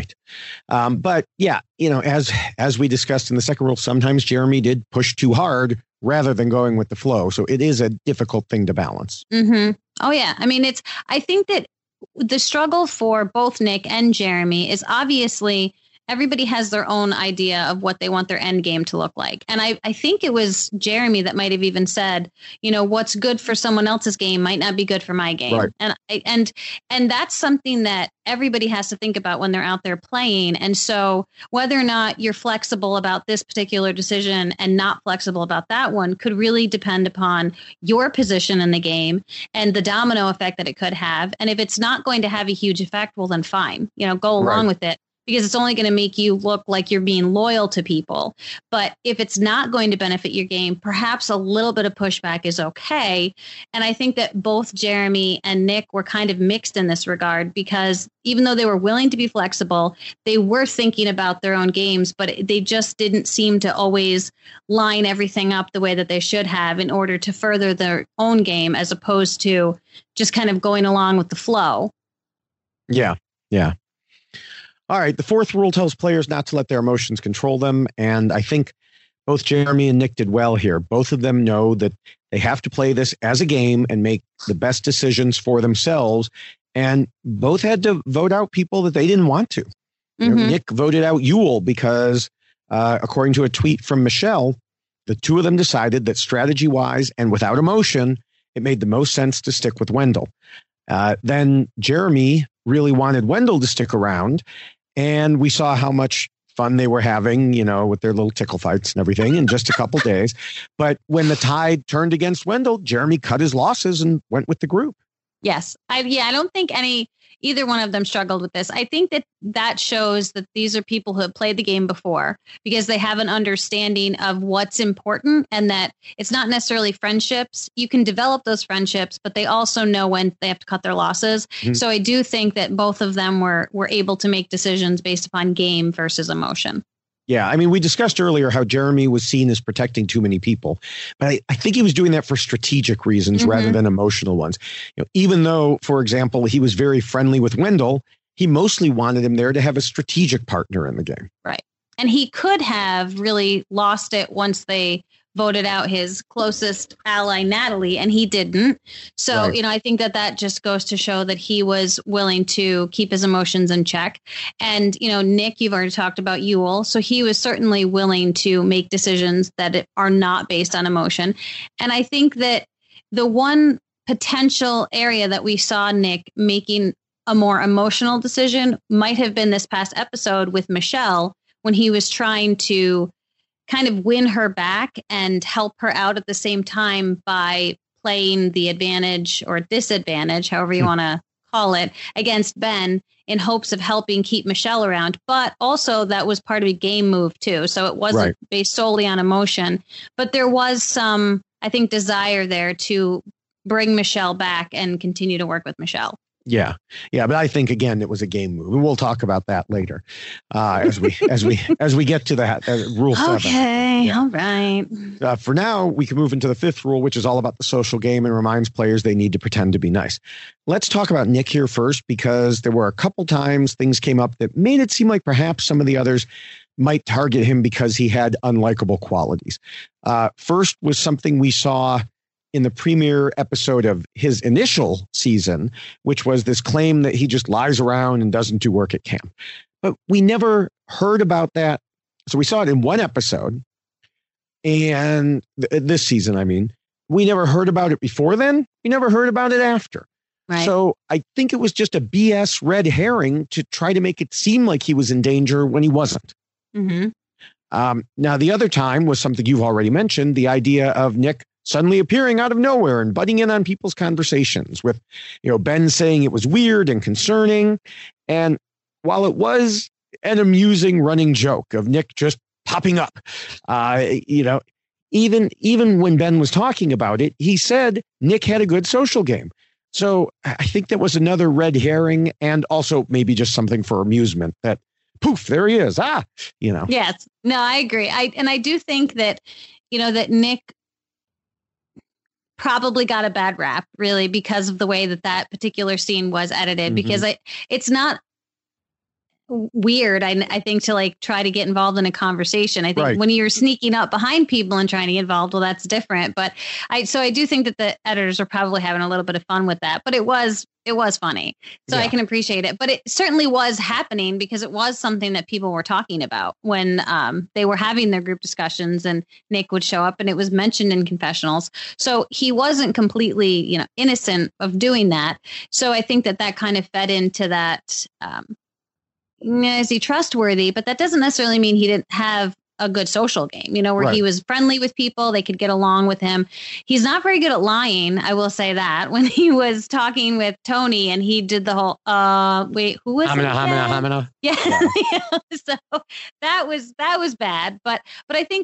But yeah, as we discussed in the second rule, sometimes Jeremy did push too hard rather than going with the flow. So it is a difficult thing to balance. Mm-hmm. Oh yeah. I mean, I think that the struggle for both Nick and Jeremy is obviously everybody has their own idea of what they want their end game to look like. And I think it was Jeremy that might have even said, what's good for someone else's game might not be good for my game. Right. And that's something that everybody has to think about when they're out there playing. And so whether or not you're flexible about this particular decision and not flexible about that one could really depend upon your position in the game and the domino effect that it could have. And if it's not going to have a huge effect, well, then fine, go along with it. Because it's only going to make you look like you're being loyal to people. But if it's not going to benefit your game, perhaps a little bit of pushback is okay. And I think that both Jeremy and Nick were kind of mixed in this regard because even though they were willing to be flexible, they were thinking about their own games, but they just didn't seem to always line everything up the way that they should have in order to further their own game as opposed to just kind of going along with the flow. Yeah. All right. The fourth rule tells players not to let their emotions control them. And I think both Jeremy and Nick did well here. Both of them know that they have to play this as a game and make the best decisions for themselves. And both had to vote out people that they didn't want to. Nick voted out Yul because, according to a tweet from Michelle, the two of them decided that strategy-wise and without emotion, it made the most sense to stick with Wendell. Then Jeremy really wanted Wendell to stick around. And we saw how much fun they were having, with their little tickle fights and everything in just a couple days. But when the tide turned against Wendell, Jeremy cut his losses and went with the group. Yes. I don't think either one of them struggled with this. I think that shows that these are people who have played the game before because they have an understanding of what's important and that it's not necessarily friendships. You can develop those friendships, but they also know when they have to cut their losses. Mm-hmm. So I do think that both of them were able to make decisions based upon game versus emotion. Yeah, I mean, we discussed earlier how Jeremy was seen as protecting too many people, but I think he was doing that for strategic reasons rather than emotional ones. Even though, for example, he was very friendly with Wendell, he mostly wanted him there to have a strategic partner in the game. Right. And he could have really lost it once they voted out his closest ally, Natalie, and he didn't. So, Right. I think that just goes to show that he was willing to keep his emotions in check. And, Nick, you've already talked about Yul. So he was certainly willing to make decisions that are not based on emotion. And I think that the one potential area that we saw Nick making a more emotional decision might have been this past episode with Michelle, when he was trying to kind of win her back and help her out at the same time by playing the advantage or disadvantage, however you want to call it, against Ben in hopes of helping keep Michelle around. But also that was part of a game move too. So it wasn't based solely on emotion, but there was some, I think, desire there to bring Michelle back and continue to work with Michelle. Yeah. But I think, again, it was a game move, and we'll talk about that later as we get to that rule 7. Okay. Yeah. All right. For now, we can move into the 5th rule, which is all about the social game and reminds players they need to pretend to be nice. Let's talk about Nick here first, because there were a couple times things came up that made it seem like perhaps some of the others might target him because he had unlikable qualities. First was something we saw in the premiere episode of his initial season, which was this claim that he just lies around and doesn't do work at camp. But we never heard about that. So we saw it in one episode, and this season, I mean, we never heard about it before then. We never heard about it after. Right. So I think it was just a BS red herring to try to make it seem like he was in danger when he wasn't. Mm-hmm. Now, the other time was something you've already mentioned, the idea of Nick suddenly appearing out of nowhere and butting in on people's conversations with, Ben saying it was weird and concerning. And while it was an amusing running joke of Nick just popping up, even when Ben was talking about it, he said Nick had a good social game. So I think that was another red herring, and also maybe just something for amusement that poof, there he is. Yes, no, I agree. I do think that, that Nick probably got a bad rap, really, because of the way that particular scene was edited, because it's not weird, I think, to try to get involved in a conversation. I think when you're sneaking up behind people and trying to get involved, well, that's different. But I do think that the editors are probably having a little bit of fun with that, but it was funny. So I can appreciate it, but it certainly was happening because it was something that people were talking about when they were having their group discussions, and Nick would show up and it was mentioned in confessionals. So he wasn't completely, innocent of doing that. So I think that kind of fed into that. Is he trustworthy? But that doesn't necessarily mean he didn't have a good social game, where he was friendly with people. They could get along with him. He's not very good at lying. I will say that when he was talking with Tony and he did the whole, wait, who was Hamina? Yeah. So that was bad. But I think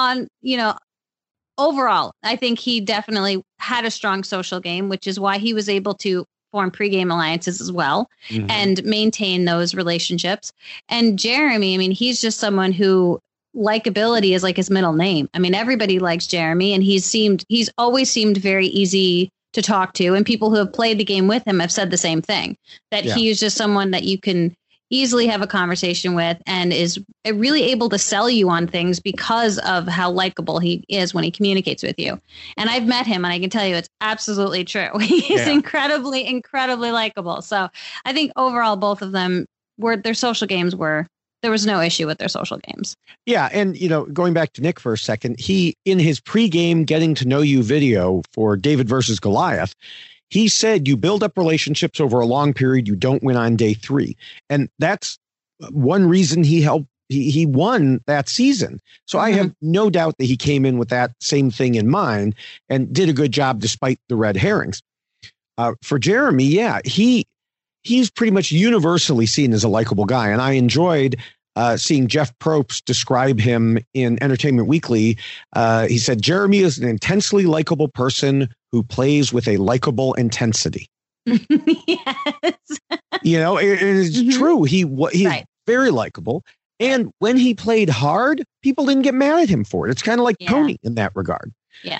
overall, I think he definitely had a strong social game, which is why he was able to form pregame alliances as well and maintain those relationships. And Jeremy, I mean, he's just someone who likability is like his middle name. I mean, everybody likes Jeremy, and he's always seemed very easy to talk to. And people who have played the game with him have said the same thing, that he is just someone that you can easily have a conversation with and is really able to sell you on things because of how likable he is when he communicates with you. And I've met him, and I can tell you it's absolutely true. He is incredibly, incredibly likable. So I think overall, both of them their social games there was no issue with their social games. Yeah. And, going back to Nick for a second, he, in his pregame getting to know you video for David versus Goliath, he said you build up relationships over a long period. You don't win on day 3. And that's one reason he won that season. So I have no doubt that he came in with that same thing in mind and did a good job despite the red herrings. For Jeremy, he's pretty much universally seen as a likable guy. And I enjoyed seeing Jeff Probst describe him in Entertainment Weekly. He said, Jeremy is an intensely likable person who plays with a likable intensity. Yes. It's true. He's very likable. And when he played hard, people didn't get mad at him for it. It's kind of like Tony in that regard. Yeah.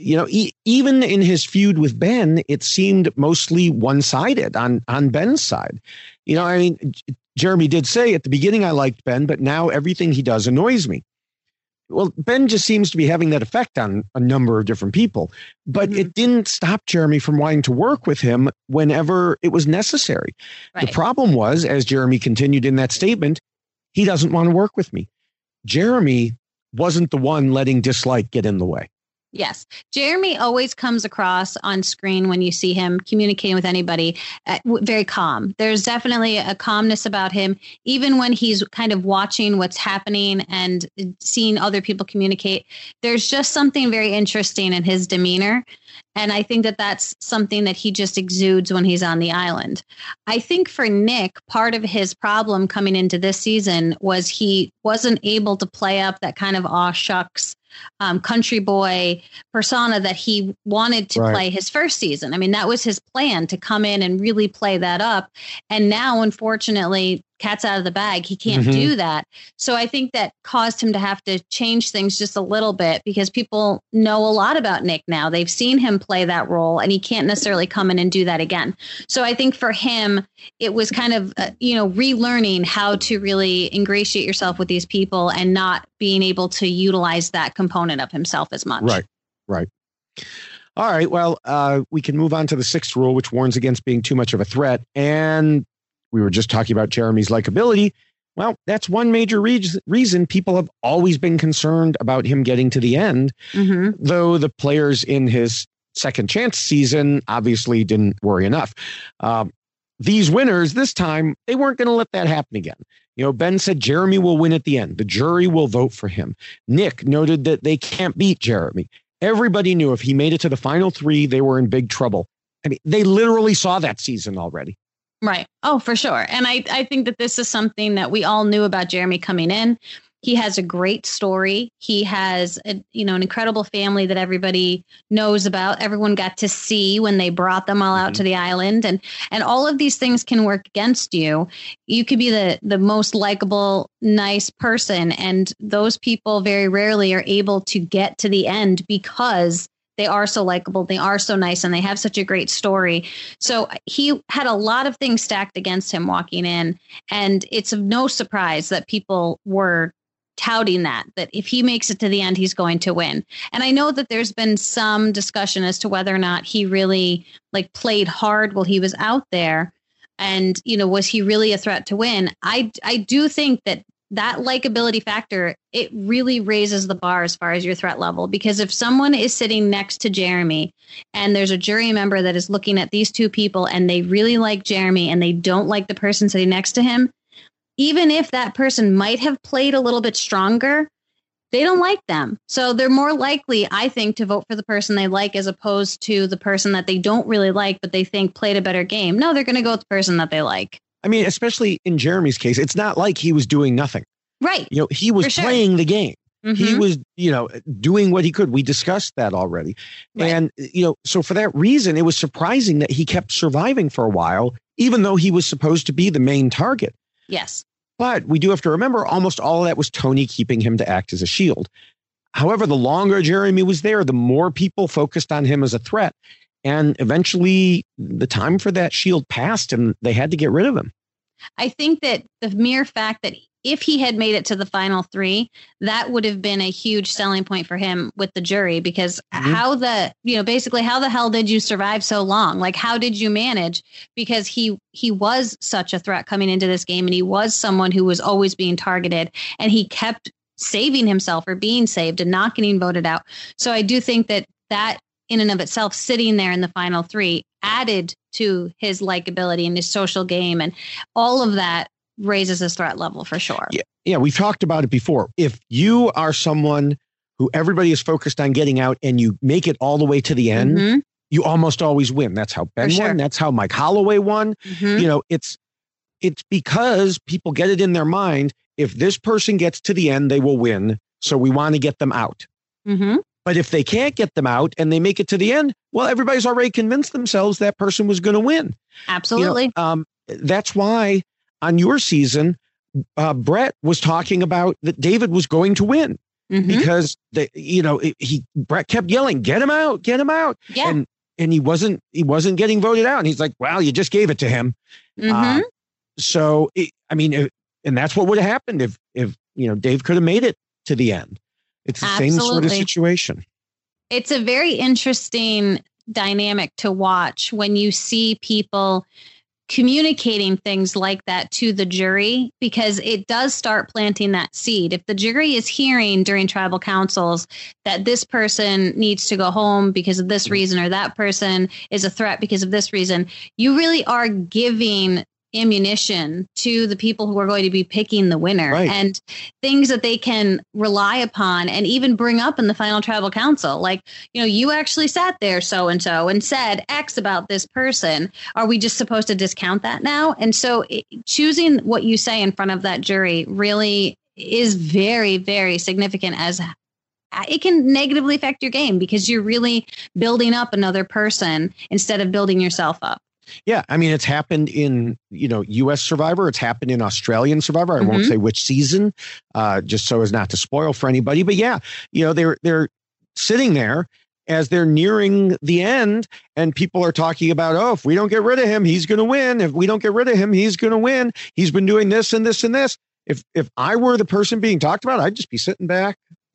even in his feud with Ben, it seemed mostly one-sided on Ben's side. I mean, Jeremy did say at the beginning, I liked Ben, but now everything he does annoys me. Well, Ben just seems to be having that effect on a number of different people, but it didn't stop Jeremy from wanting to work with him whenever it was necessary. Right. The problem was, as Jeremy continued in that statement, he doesn't want to work with me. Jeremy wasn't the one letting dislike get in the way. Yes. Jeremy always comes across on screen when you see him communicating with anybody very calm. There's definitely a calmness about him, even when he's kind of watching what's happening and seeing other people communicate. There's just something very interesting in his demeanor. And I think that that's something that he just exudes when he's on the island. I think for Nick, part of his problem coming into this season was he wasn't able to play up that kind of aw shucks country boy persona that he wanted to play his first season. I mean, that was his plan, to come in and really play that up. And now, unfortunately, cat's out of the bag. He can't do that. So I think that caused him to have to change things just a little bit, because people know a lot about Nick now. They've seen him play that role, and he can't necessarily come in and do that again. So I think for him, it was kind of, relearning how to really ingratiate yourself with these people and not being able to utilize that component of himself as much. Right. All right. Well, we can move on to the 6th rule, which warns against being too much of a threat. And we were just talking about Jeremy's likability. Well, that's one major reason people have always been concerned about him getting to the end, though the players in his second chance season obviously didn't worry enough. These winners this time, they weren't going to let that happen again. Ben said Jeremy will win at the end. The jury will vote for him. Nick noted that they can't beat Jeremy. Everybody knew if he made it to the final 3, they were in big trouble. I mean, they literally saw that season already. Right. Oh, for sure. And I think that this is something that we all knew about Jeremy coming in. He has a great story. He has, an incredible family that everybody knows about. Everyone got to see when they brought them all out to the island. And all of these things can work against you. You could be the most likable, nice person. And those people very rarely are able to get to the end because they are so likable, they are so nice, and they have such a great story. So he had a lot of things stacked against him walking in. And it's of no surprise that people were touting that if he makes it to the end, he's going to win. And I know that there's been some discussion as to whether or not he really played hard while he was out there. And, was he really a threat to win? I do think that likability factor, it really raises the bar as far as your threat level, because if someone is sitting next to Jeremy and there's a jury member that is looking at these two people and they really like Jeremy and they don't like the person sitting next to him, even if that person might have played a little bit stronger, they don't like them. So they're more likely, I think, to vote for the person they like as opposed to the person that they don't really like, but they think played a better game. No, they're going to go with the person that they like. I mean, especially in Jeremy's case, it's not like he was doing nothing. Right. He was playing the game. He was, doing what he could. We discussed that already. Right. And, so for that reason, it was surprising that he kept surviving for a while, even though he was supposed to be the main target. Yes. But we do have to remember almost all of that was Tony keeping him to act as a shield. However, the longer Jeremy was there, the more people focused on him as a threat. And eventually the time for that shield passed and they had to get rid of him. I think that the mere fact that if he had made it to the final 3, that would have been a huge selling point for him with the jury, because basically how the hell did you survive so long? How did you manage? Because he was such a threat coming into this game, and he was someone who was always being targeted, and he kept saving himself or being saved and not getting voted out. So I do think that in and of itself, sitting there in the final 3 added to his likability and his social game, and all of that raises his threat level for sure. Yeah, we've talked about it before. If you are someone who everybody is focused on getting out and you make it all the way to the end, you almost always win. That's how Ben won. That's how Mike Holloway won. It's because people get it in their mind. If this person gets to the end, they will win. So we want to get them out. But if they can't get them out and they make it to the end, well, everybody's already convinced themselves that person was going to win. Absolutely. That's why on your season, Brett was talking about that David was going to win. because Brett kept yelling, get him out. Yeah. And he wasn't getting voted out. And he's like, well, you just gave it to him. And that's what would have happened if Dave could have made it to the end. It's the same sort of situation. It's a very interesting dynamic to watch when you see people communicating things like that to the jury, because it does start planting that seed. If the jury is hearing during tribal councils that this person needs to go home because of this reason, or that person is a threat because of this reason, you really are giving ammunition to the people who are going to be picking the winner, and things that they can rely upon and even bring up in the final tribal council. Like, you actually sat there so-and-so and said X about this person. Are we just supposed to discount that now? And so choosing what you say in front of that jury really is very, very significant, as it can negatively affect your game because you're really building up another person instead of building yourself up. Yeah, I mean, it's happened in, U.S. Survivor. It's happened in Australian Survivor. I won't say which season, just so as not to spoil for anybody. But yeah, they're sitting there as they're nearing the end, and people are talking about, oh, if we don't get rid of him, he's going to win. If we don't get rid of him, he's going to win. He's been doing this and this and this. If I were the person being talked about, I'd just be sitting back.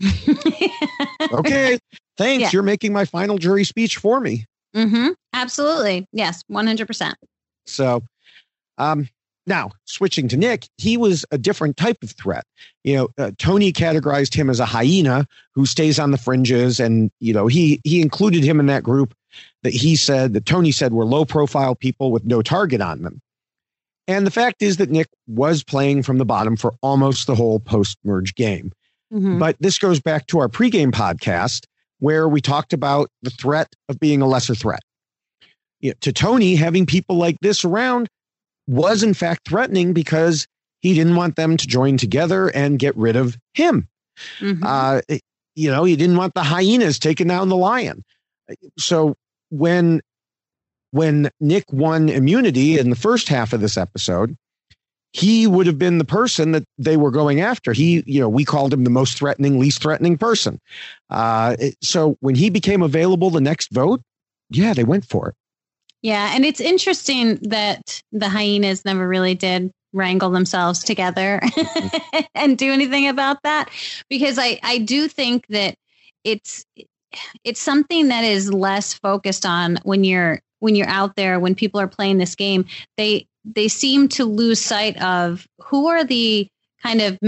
Okay, thanks. Yeah. You're making my final jury speech for me. Absolutely. Yes. 100%. So, now switching to Nick, he was a different type of threat. Tony categorized him as a hyena who stays on the fringes. And, he included him in that group that Tony said were low profile people with no target on them. And the fact is that Nick was playing from the bottom for almost the whole post-merge game. But this goes back to our pregame podcast, where we talked about the threat of being a lesser threat. To Tony, having people like this around was in fact threatening because he didn't want them to join together and get rid of him. He didn't want the hyenas taking down the lion. So when Nick won immunity in the first half of this episode, he would have been the person that they were going after. We called him the most threatening, least threatening person. So when he became available the next vote, yeah, they went for it. Yeah. And it's interesting that the hyenas never really did wrangle themselves together and do anything about that, because I do think that it's something that is less focused on when you're out there, when people are playing this game. They seem to lose sight of who are the kind of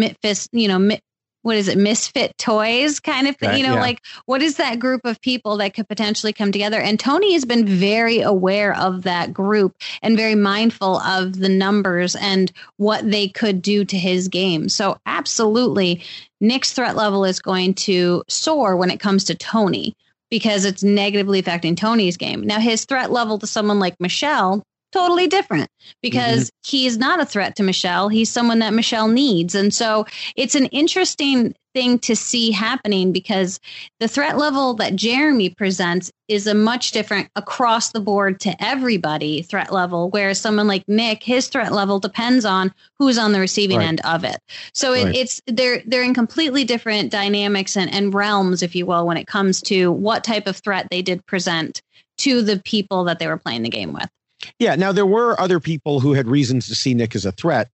misfit toys kind of thing, like what is that group of people that could potentially come together? And Tony has been very aware of that group and very mindful of the numbers and what they could do to his game. So absolutely, Nick's threat level is going to soar when it comes to Tony, because it's negatively affecting Tony's game. Now, his threat level to someone like Michelle, totally different, because he's not a threat to Michelle. He's someone that Michelle needs. And so it's an interesting thing to see happening, because the threat level that Jeremy presents is a much different across the board to everybody threat level, whereas someone like Nick, his threat level depends on who's on the receiving end of it. So they're in completely different dynamics and realms, if you will, when it comes to what type of threat they did present to the people that they were playing the game with. Yeah. Now, there were other people who had reasons to see Nick as a threat.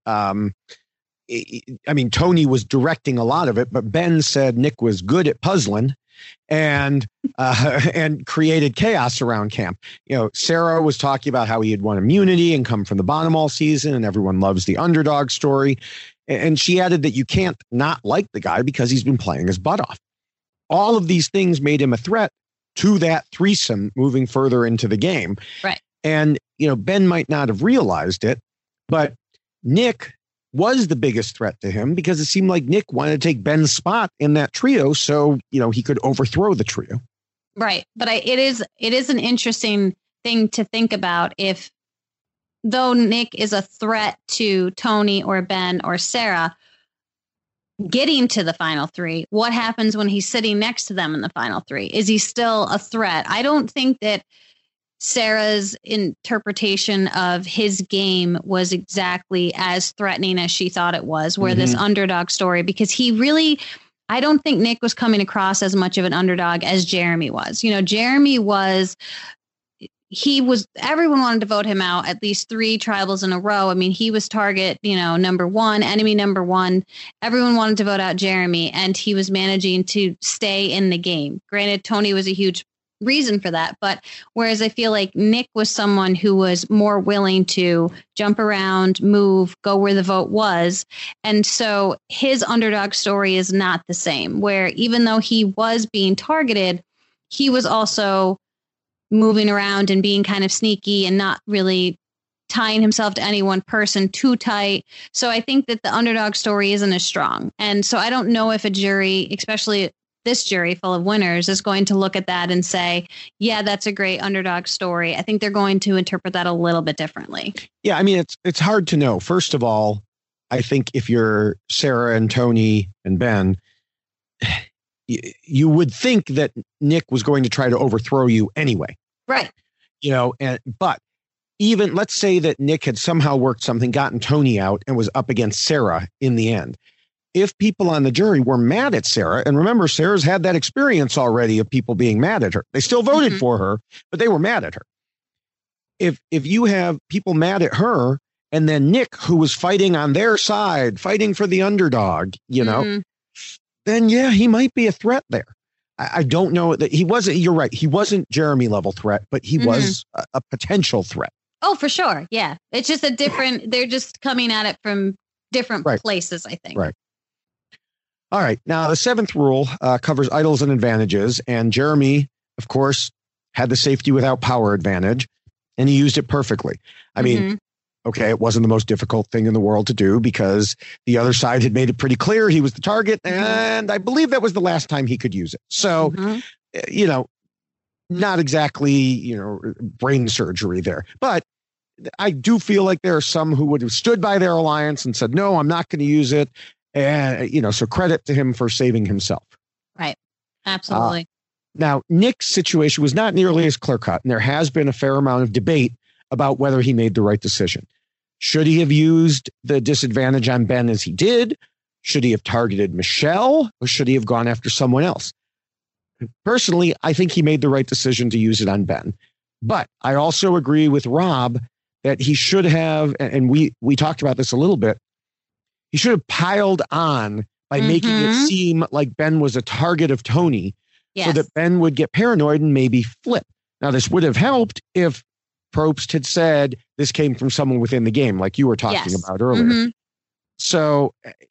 Tony was directing a lot of it, but Ben said Nick was good at puzzling and created chaos around camp. Sarah was talking about how he had won immunity and come from the bottom all season, and everyone loves the underdog story. And she added that you can't not like the guy because he's been playing his butt off. All of these things made him a threat to that threesome moving further into the game. Right. And, Ben might not have realized it, but Nick was the biggest threat to him because it seemed like Nick wanted to take Ben's spot in that trio so, he could overthrow the trio. Right. But it is an interesting thing to think about. If, though Nick is a threat to Tony or Ben or Sarah getting to the final three, what happens when he's sitting next to them in the final three? Is he still a threat? I don't think that Sarah's interpretation of his game was exactly as threatening as she thought it was, where this underdog story, because he really I don't think Nick was coming across as much of an underdog as Jeremy was. Jeremy was, everyone wanted to vote him out at least 3 tribals in a row. I mean, he was target, number 1, enemy number 1. Everyone wanted to vote out Jeremy, and he was managing to stay in the game. Granted, Tony was a huge reason for that, but whereas I feel like Nick was someone who was more willing to jump around, move, go where the vote was. And so his underdog story is not the same, where even though he was being targeted, he was also moving around and being kind of sneaky and not really tying himself to any one person too tight. So I think that the underdog story isn't as strong. And so I don't know if a jury, especially this jury full of winners, is going to look at that and say, yeah, that's a great underdog story. I think they're going to interpret that a little bit differently. Yeah, I mean, it's hard to know. First of all, I think if you're Sarah and Tony and Ben, you would think that Nick was going to try to overthrow you anyway. Right. But even let's say that Nick had somehow worked something, gotten Tony out, and was up against Sarah in the end. If people on the jury were mad at Sarah, and remember, Sarah's had that experience already of people being mad at her. They still voted for her, but they were mad at her. If you have people mad at her, and then Nick, who was fighting on their side, fighting for the underdog, then yeah, he might be a threat there. I don't know that he wasn't. You're right. He wasn't Jeremy level threat, but he was a potential threat. Oh, for sure. Yeah. It's just they're just coming at it from different places, I think. Right. All right. Now, the 7th rule covers idols and advantages. And Jeremy, of course, had the safety without power advantage, and he used it perfectly. I mean, okay, it wasn't the most difficult thing in the world to do because the other side had made it pretty clear he was the target. And I believe that was the last time he could use it. So, not exactly, brain surgery there. But I do feel like there are some who would have stood by their alliance and said, no, I'm not going to use it. And, so credit to him for saving himself. Right. Absolutely. Now, Nick's situation was not nearly as clear-cut, and there has been a fair amount of debate about whether he made the right decision. Should he have used the disadvantage on Ben as he did? Should he have targeted Michelle, or should he have gone after someone else? Personally, I think he made the right decision to use it on Ben. But I also agree with Rob that he should have, and we talked about this a little bit, he should have piled on by making it seem like Ben was a target of Tony so that Ben would get paranoid and maybe flip. Now, this would have helped if Probst had said this came from someone within the game, like you were talking about earlier. So,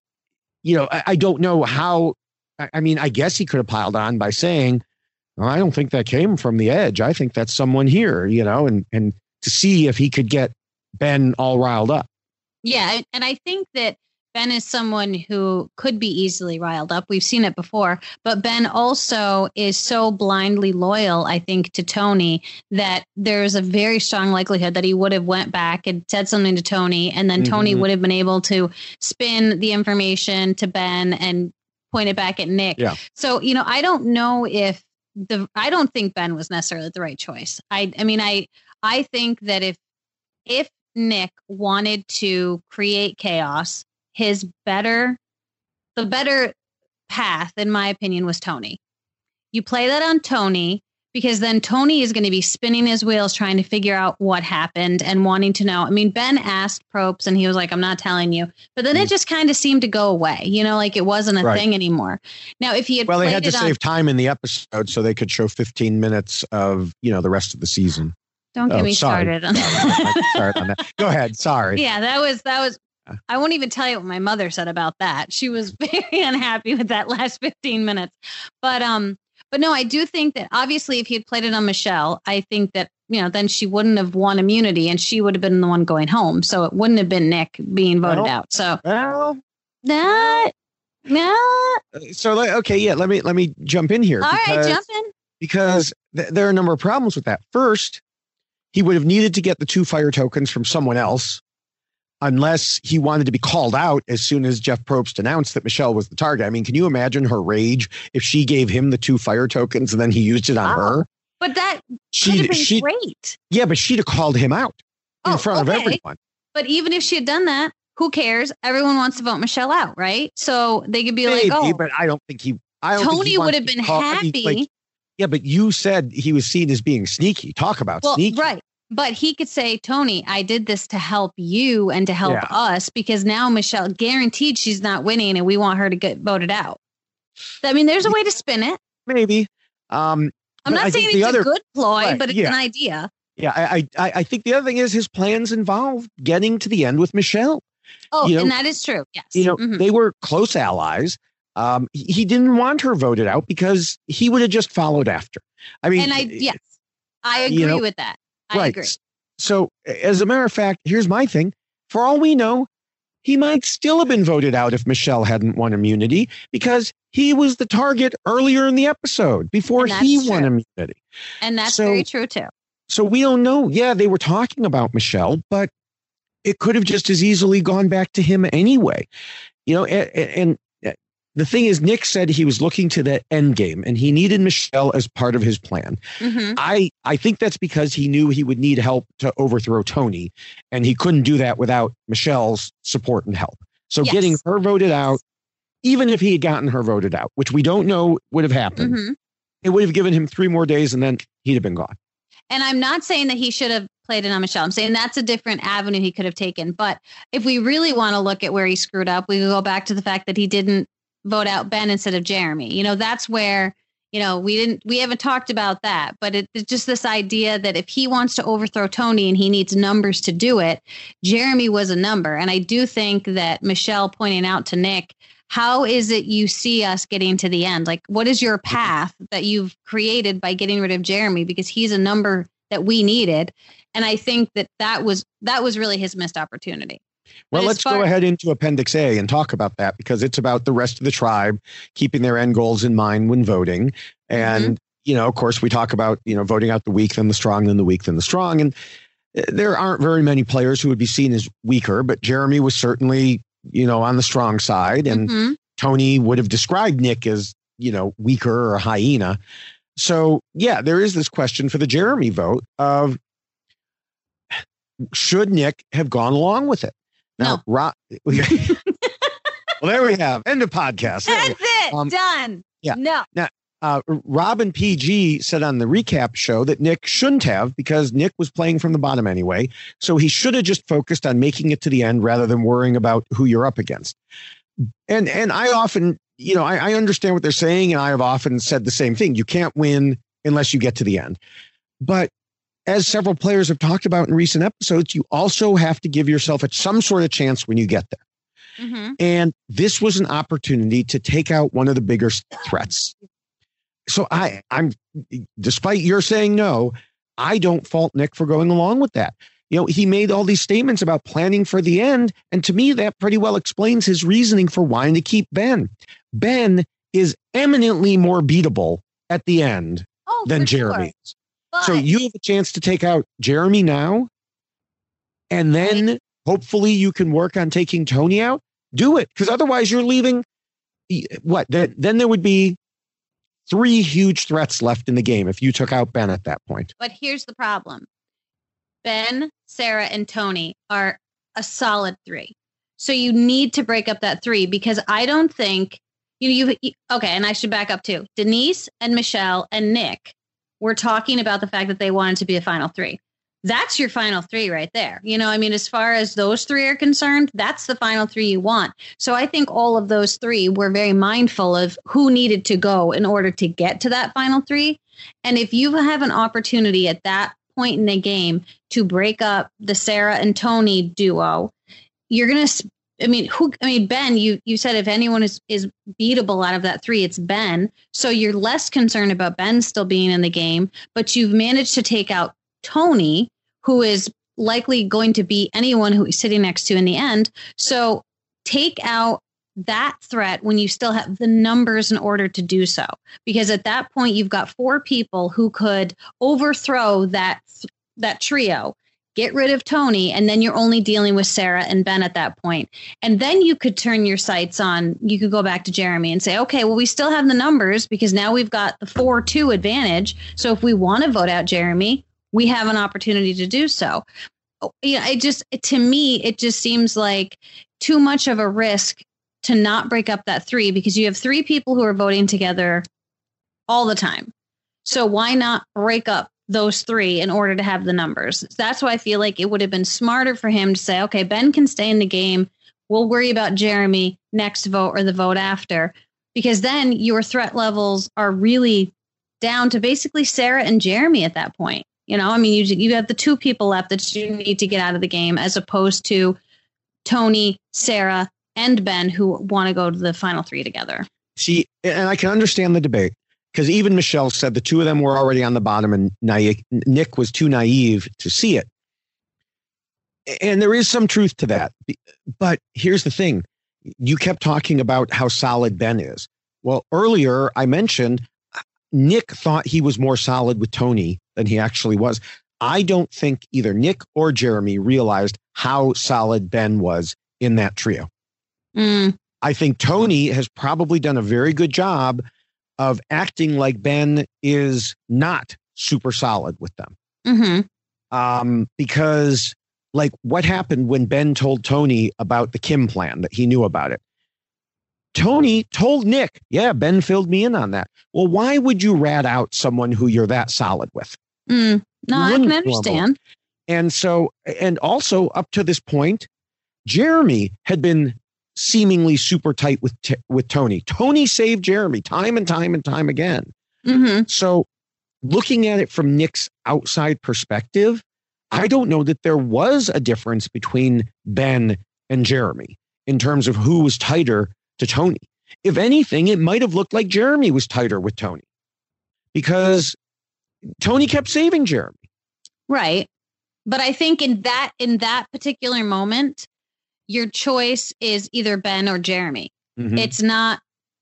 I don't know how. I mean, I guess he could have piled on by saying, well, I don't think that came from the edge. I think that's someone here, and to see if he could get Ben all riled up. Yeah. And I think that Ben is someone who could be easily riled up. We've seen it before, but Ben also is so blindly loyal, I think, to Tony that there's a very strong likelihood that he would have went back and said something to Tony, and then Tony would have been able to spin the information to Ben and point it back at Nick. Yeah. So, I don't know if I don't think Ben was necessarily the right choice. I think that if Nick wanted to create chaos, the better path, in my opinion, was Tony. You play that on Tony because then Tony is going to be spinning his wheels trying to figure out what happened and wanting to know. I mean, Ben asked Probst and he was like, I'm not telling you. But then it just kind of seemed to go away, like it wasn't a thing anymore. Now, if he had they had to save time in the episode so they could show 15 minutes of, the rest of the season. Don't get me started on that. Sorry on that. Go ahead. Sorry. Yeah, that was. I won't even tell you what my mother said about that. She was very unhappy with that last 15 minutes. But no, I do think that obviously if he had played it on Michelle, I think that, then she wouldn't have won immunity and she would have been the one going home. So it wouldn't have been Nick being voted out. So no. So okay, yeah, let me jump in here. All right, jump in. Because there are a number of problems with that. First, he would have needed to get the 2 fire tokens from someone else, unless he wanted to be called out as soon as Jeff Probst announced that Michelle was the target. I mean, can you imagine her rage if she gave him the 2 fire tokens and then he used it on her? But that could have been great. Yeah, but she'd have called him out in front of everyone. But even if she had done that, who cares? Everyone wants to vote Michelle out, right? So they could be like, oh, but I don't think he. Tony would have been happy. Yeah, but you said he was seen as being sneaky. Talk about sneaky. Right. But he could say, Tony, I did this to help you and to help us because now Michelle guaranteed she's not winning and we want her to get voted out. I mean, there's a way to spin it. Maybe. I'm not saying it's a good ploy, but it's an idea. Yeah, I think the other thing is his plans involve getting to the end with Michelle. Oh, and that is true. Yes. They were close allies. He didn't want her voted out because he would have just followed after. I mean, I agree with that. I agree. So as a matter of fact, here's my thing. For all we know, he might still have been voted out if Michelle hadn't won immunity because he was the target earlier in the episode before he won immunity. And that's very true too. So we don't know. Yeah, they were talking about Michelle, but it could have just as easily gone back to him anyway. And the thing is, Nick said he was looking to the end game and he needed Michelle as part of his plan. Mm-hmm. I think that's because he knew he would need help to overthrow Tony and he couldn't do that without Michelle's support and help. So getting her voted out, even if he had gotten her voted out, which we don't know would have happened, it would have given him 3 more days and then he'd have been gone. And I'm not saying that he should have played it on Michelle. I'm saying that's a different avenue he could have taken. But if we really want to look at where he screwed up, we could go back to the fact that he didn't vote out Ben instead of Jeremy. That's where, we haven't talked about that, but it's just this idea that if he wants to overthrow Tony and he needs numbers to do it, Jeremy was a number. And I do think that Michelle pointing out to Nick, how is it you see us getting to the end? Like, what is your path that you've created by getting rid of Jeremy? Because he's a number that we needed. And I think that was really his missed opportunity. Well, let's go ahead into Appendix A and talk about that because it's about the rest of the tribe keeping their end goals in mind when voting. And, of course, we talk about, voting out the weak, then the strong, then the weak, then the strong. And there aren't very many players who would be seen as weaker, but Jeremy was certainly, on the strong side. And Tony would have described Nick as, weaker or a hyena. So, there is this question for the Jeremy vote of should Nick have gone along with it? Now, no. Well, there we have. End of podcast. That's it. Done. Yeah. No. Now, Rob and PG said on the recap show that Nick shouldn't have because Nick was playing from the bottom anyway. So he should have just focused on making it to the end rather than worrying about who you're up against. And I often, I understand what they're saying. And I have often said the same thing. You can't win unless you get to the end. But as several players have talked about in recent episodes, you also have to give yourself some sort of chance when you get there. Mm-hmm. And this was an opportunity to take out one of the bigger threats. So I'm, despite your saying no, I don't fault Nick for going along with that. He made all these statements about planning for the end. And to me, that pretty well explains his reasoning for wanting to keep Ben. Ben is eminently more beatable at the end than Jeremy. Sure. So you have a chance to take out Jeremy now, and then hopefully you can work on taking Tony out. Do it, because otherwise you're leaving. What? Then there would be 3 huge threats left in the game if you took out Ben at that point. But here's the problem. Ben, Sarah, and Tony are a solid 3. So you need to break up that 3 because I don't think you okay, and I should back up too. Denise and Michelle and Nick were talking about the fact that they wanted to be a final 3. That's your final 3 right there. As far as those 3 are concerned, that's the final 3 you want. So I think all of those 3 were very mindful of who needed to go in order to get to that final 3. And if you have an opportunity at that point in the game to break up the Sarah and Tony duo, you're going to, Ben, you said if anyone is beatable out of that 3, it's Ben. So you're less concerned about Ben still being in the game, but you've managed to take out Tony, who is likely going to be anyone who is sitting next to in the end. So take out that threat when you still have the numbers in order to do so. Because at that point, you've got 4 people who could overthrow that trio, get rid of Tony, and then you're only dealing with Sarah and Ben at that point. And then you could turn your sights on, you could go back to Jeremy and say, okay, well, we still have the numbers because now we've got the 4-2 advantage. So if we want to vote out Jeremy, we have an opportunity to do so. to me, it just seems like too much of a risk to not break up that 3, because you have 3 people who are voting together all the time. So why not break up those 3 in order to have the numbers? That's why I feel like it would have been smarter for him to say, okay, Ben can stay in the game. We'll worry about Jeremy next vote or the vote after, because then your threat levels are really down to basically Sarah and Jeremy at that point. You know, I mean, you have the 2 people left that you need to get out of the game, as opposed to Tony, Sarah, and Ben, who want to go to the final 3 together. See, and I can understand the debate, because even Michelle said the 2 of them were already on the bottom, and Nick was too naive to see it. And there is some truth to that. But here's the thing. You kept talking about how solid Ben is. Well, earlier I mentioned Nick thought he was more solid with Tony than he actually was. I don't think either Nick or Jeremy realized how solid Ben was in that trio. I think Tony has probably done a very good job of acting like Ben is not super solid with them. Because like what happened when Ben told Tony about the Kim plan, that he knew about it. Tony told Nick, yeah, Ben filled me in on that. Well, why would you rat out someone who you're that solid with? No, I can understand. And so, and also up to this point, Jeremy had been seemingly super tight with Tony. Tony saved Jeremy time and time and time again. So looking at it from Nick's outside perspective, I don't know that there was a difference between Ben and Jeremy in terms of who was tighter to Tony. If anything, it might have looked like Jeremy was tighter with Tony, because Tony kept saving Jeremy. Right. But I think in that particular moment, your choice is either Ben or Jeremy. It's not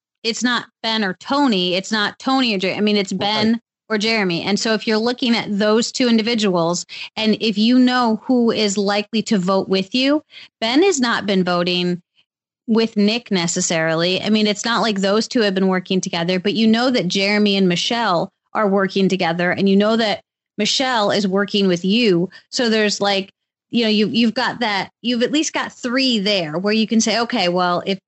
Ben or Tony. It's not Tony or Jeremy. I mean, it's Ben or Jeremy. And so if you're looking at those 2 individuals, and if you know who is likely to vote with you, Ben has not been voting with Nick necessarily. I mean, it's not like those 2 have been working together, but you know that Jeremy and Michelle are working together, and you know that Michelle is working with you. So there's like, you know, you've got that, you've at least got 3 there where you can say, okay, well, if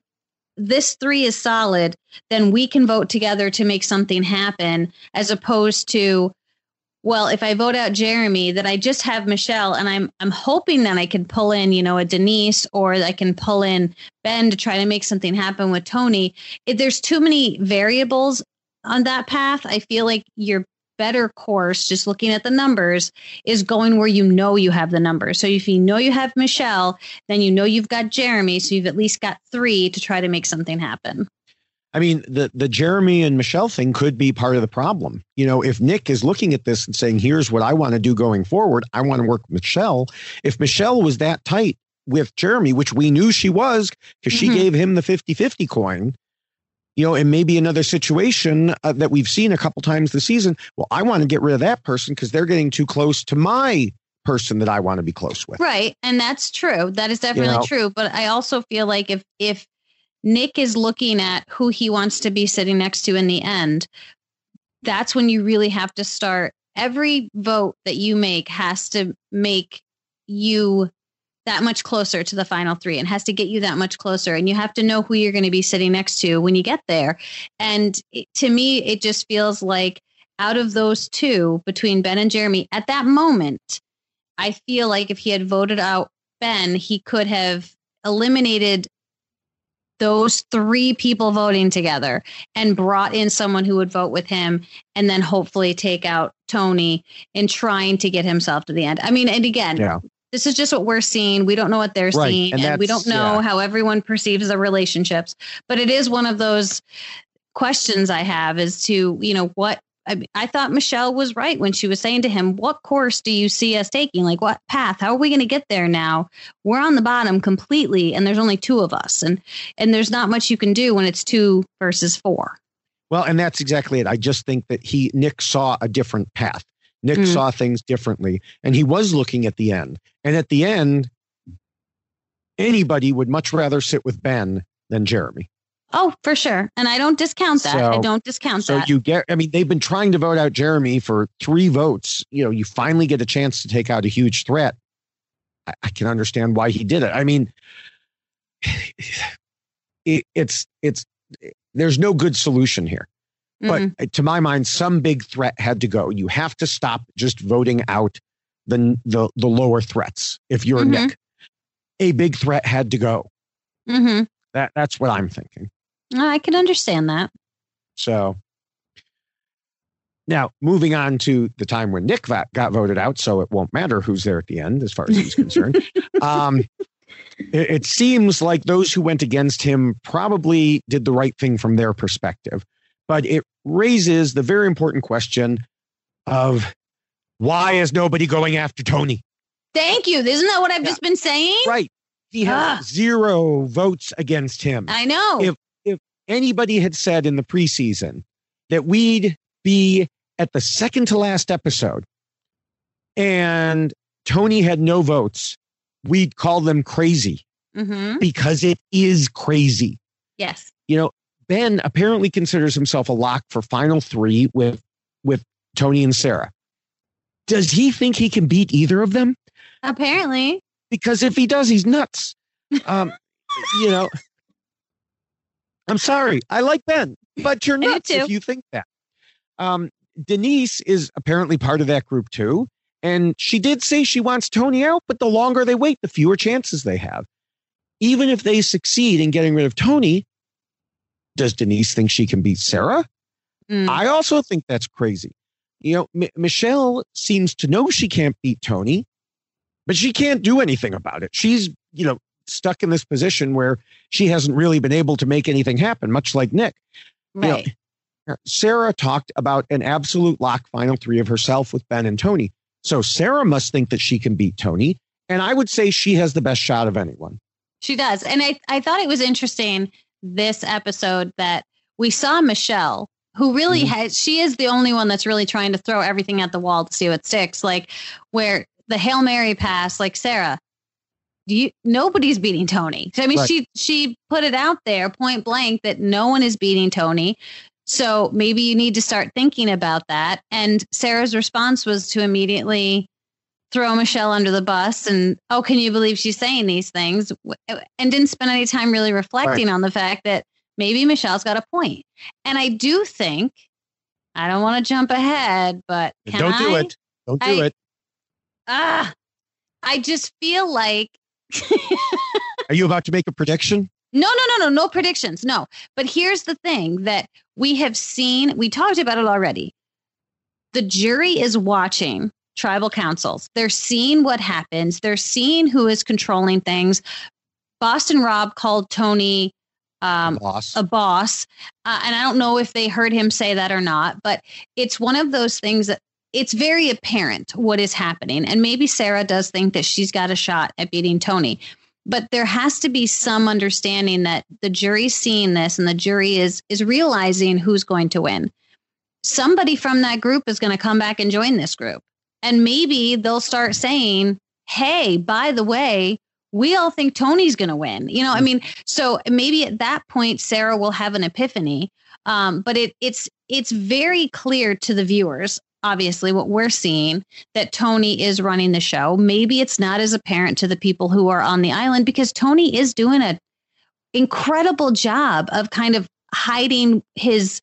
this 3 is solid, then we can vote together to make something happen, as opposed to, well, if I vote out Jeremy, that I just have Michelle, and I'm hoping that I can pull in, you know, a Denise, or I can pull in Ben to try to make something happen with Tony. There's too many variables on that path. I feel like your better course, just looking at the numbers, is going where you know you have the numbers. So if you know you have Michelle, then you know you've got Jeremy. So you've at least got 3 to try to make something happen. I mean, the Jeremy and Michelle thing could be part of the problem. You know, if Nick is looking at this and saying, here's what I want to do going forward, I want to work with Michelle. If Michelle was that tight with Jeremy, which we knew she was, because she gave him the 50-50 coin, you know, and maybe another situation that we've seen a couple times this season. Well, I want to get rid of that person because they're getting too close to my person that I want to be close with. Right. And that's true. That is definitely true. But I also feel like if Nick is looking at who he wants to be sitting next to in the end, that's when you really have to start. Every vote that you make has to make you that much closer to the final 3, and has to get you that much closer. And you have to know who you're going to be sitting next to when you get there. And to me, it just feels like out of those 2, between Ben and Jeremy, at that moment, I feel like if he had voted out Ben, he could have eliminated those 3 people voting together and brought in someone who would vote with him, and then hopefully take out Tony in trying to get himself to the end. I mean, and again, this is just what we're seeing. We don't know what they're seeing, and we don't know how everyone perceives the relationships. But it is one of those questions I have as to, you know, what I thought Michelle was right when she was saying to him, what course do you see us taking? Like, what path? How are we going to get there now? We're on the bottom completely, and there's only 2 of us. And there's not much you can do when it's 2 versus 4. Well, and that's exactly it. I just think that Nick saw a different path. Nick saw things differently, and he was looking at the end. And at the end, anybody would much rather sit with Ben than Jeremy. Oh, for sure. And I don't discount that. I don't discount that. So you get, I mean, they've been trying to vote out Jeremy for 3 votes. You know, you finally get a chance to take out a huge threat I can understand why he did it. I mean, it's there's no good solution here. But to my mind, some big threat had to go. You have to stop just voting out the lower threats. If you're Nick, a big threat had to go. That's what I'm thinking. I can understand that. So now moving on to the time when Nick got voted out, so it won't matter who's there at the end as far as he's concerned. It seems like those who went against him probably did the right thing from their perspective. But it raises the very important question of why is nobody going after Tony? Thank you. Isn't that what I've just been saying? Right. He has 0 votes against him. I know. If anybody had said in the preseason that we'd be at the second to last episode and Tony had no votes, we'd call them crazy because it is crazy. Yes. Ben apparently considers himself a lock for final 3 with Tony and Sarah. Does he think he can beat either of them? Apparently. Because if he does, he's nuts. I'm sorry. I like Ben, but you're nuts if you think that. Denise is apparently part of that group too. And she did say she wants Tony out, but the longer they wait, the fewer chances they have. Even if they succeed in getting rid of Tony, does Denise think she can beat Sarah? I also think that's crazy. Michelle seems to know she can't beat Tony, but she can't do anything about it. She's, stuck in this position where she hasn't really been able to make anything happen, much like Nick. Right. Sarah talked about an absolute lock final 3 of herself with Ben and Tony. So Sarah must think that she can beat Tony. And I would say she has the best shot of anyone. She does. And I thought it was interesting this episode that we saw Michelle, who really she is the only one that's really trying to throw everything at the wall to see what sticks. Like where the Hail Mary pass, like Sarah, nobody's beating Tony. So, I mean, she put it out there point blank that no one is beating Tony. So maybe you need to start thinking about that. And Sarah's response was to immediately throw Michelle under the bus and, oh, can you believe she's saying these things? And didn't spend any time really reflecting on the fact that maybe Michelle's got a point. And I do think, I don't want to jump ahead, but Don't do it. I just feel like. Are you about to make a prediction? No predictions. No. But here's the thing that we have seen. We talked about it already. The jury is watching tribal councils. They're seeing what happens. They're seeing who is controlling things. Boston Rob called Tony a boss. And I don't know if they heard him say that or not, but it's one of those things that it's very apparent what is happening. And maybe Sarah does think that she's got a shot at beating Tony. But there has to be some understanding that the jury's seeing this and the jury is realizing who's going to win. Somebody from that group is going to come back and join this group. And maybe they'll start saying, hey, by the way, we all think Tony's going to win. I mean, so maybe at that point, Sarah will have an epiphany. But it's very clear to the viewers, obviously, what we're seeing, that Tony is running the show. Maybe it's not as apparent to the people who are on the island because Tony is doing an incredible job of kind of hiding his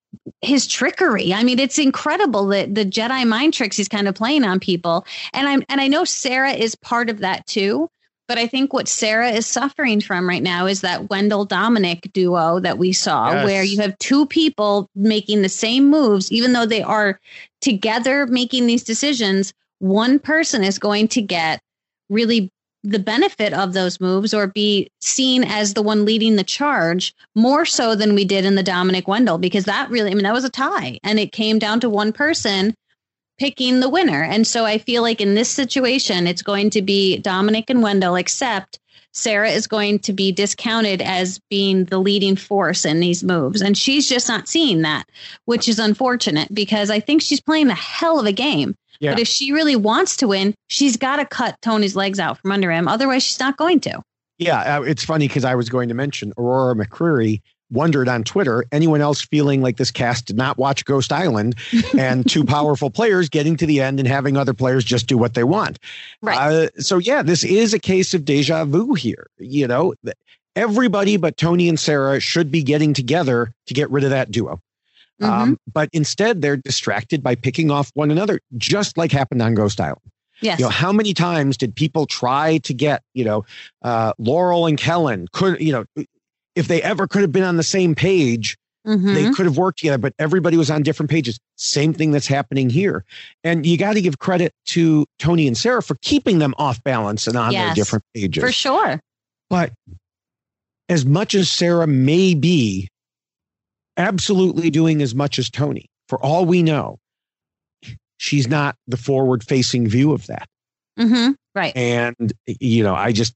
trickery. I mean, it's incredible that the Jedi mind tricks he's kind of playing on people. And I know Sarah is part of that too. But I think what Sarah is suffering from right now is that Wendell Dominic duo that we saw, where you have 2 people making the same moves, even though they are together making these decisions. One person is going to get really the benefit of those moves or be seen as the one leading the charge more so than we did in the Dominic Wendell, because that really, that was a tie and it came down to one person picking the winner. And so I feel like in this situation, it's going to be Dominic and Wendell, except Sarah is going to be discounted as being the leading force in these moves. And she's just not seeing that, which is unfortunate because I think she's playing a hell of a game. Yeah. But if she really wants to win, she's got to cut Tony's legs out from under him. Otherwise, she's not going to. Yeah, it's funny because I was going to mention Aurora McCreary wondered on Twitter, anyone else feeling like this cast did not watch Ghost Island and two powerful players getting to the end and having other players just do what they want. Right. So yeah, this is a case of deja vu here. You know, everybody but Tony and Sarah should be getting together to get rid of that duo. But instead, they're distracted by picking off one another, just like happened on Ghost Island. Yes. You know, how many times did people try to get, Laurel and Kellen if they ever could have been on the same page, they could have worked together, but everybody was on different pages. Same thing that's happening here. And you got to give credit to Tony and Sarah for keeping them off balance and on their different pages. For sure. But as much as Sarah may be absolutely doing as much as Tony, for all we know, she's not the forward-facing view of that. Right. And, I just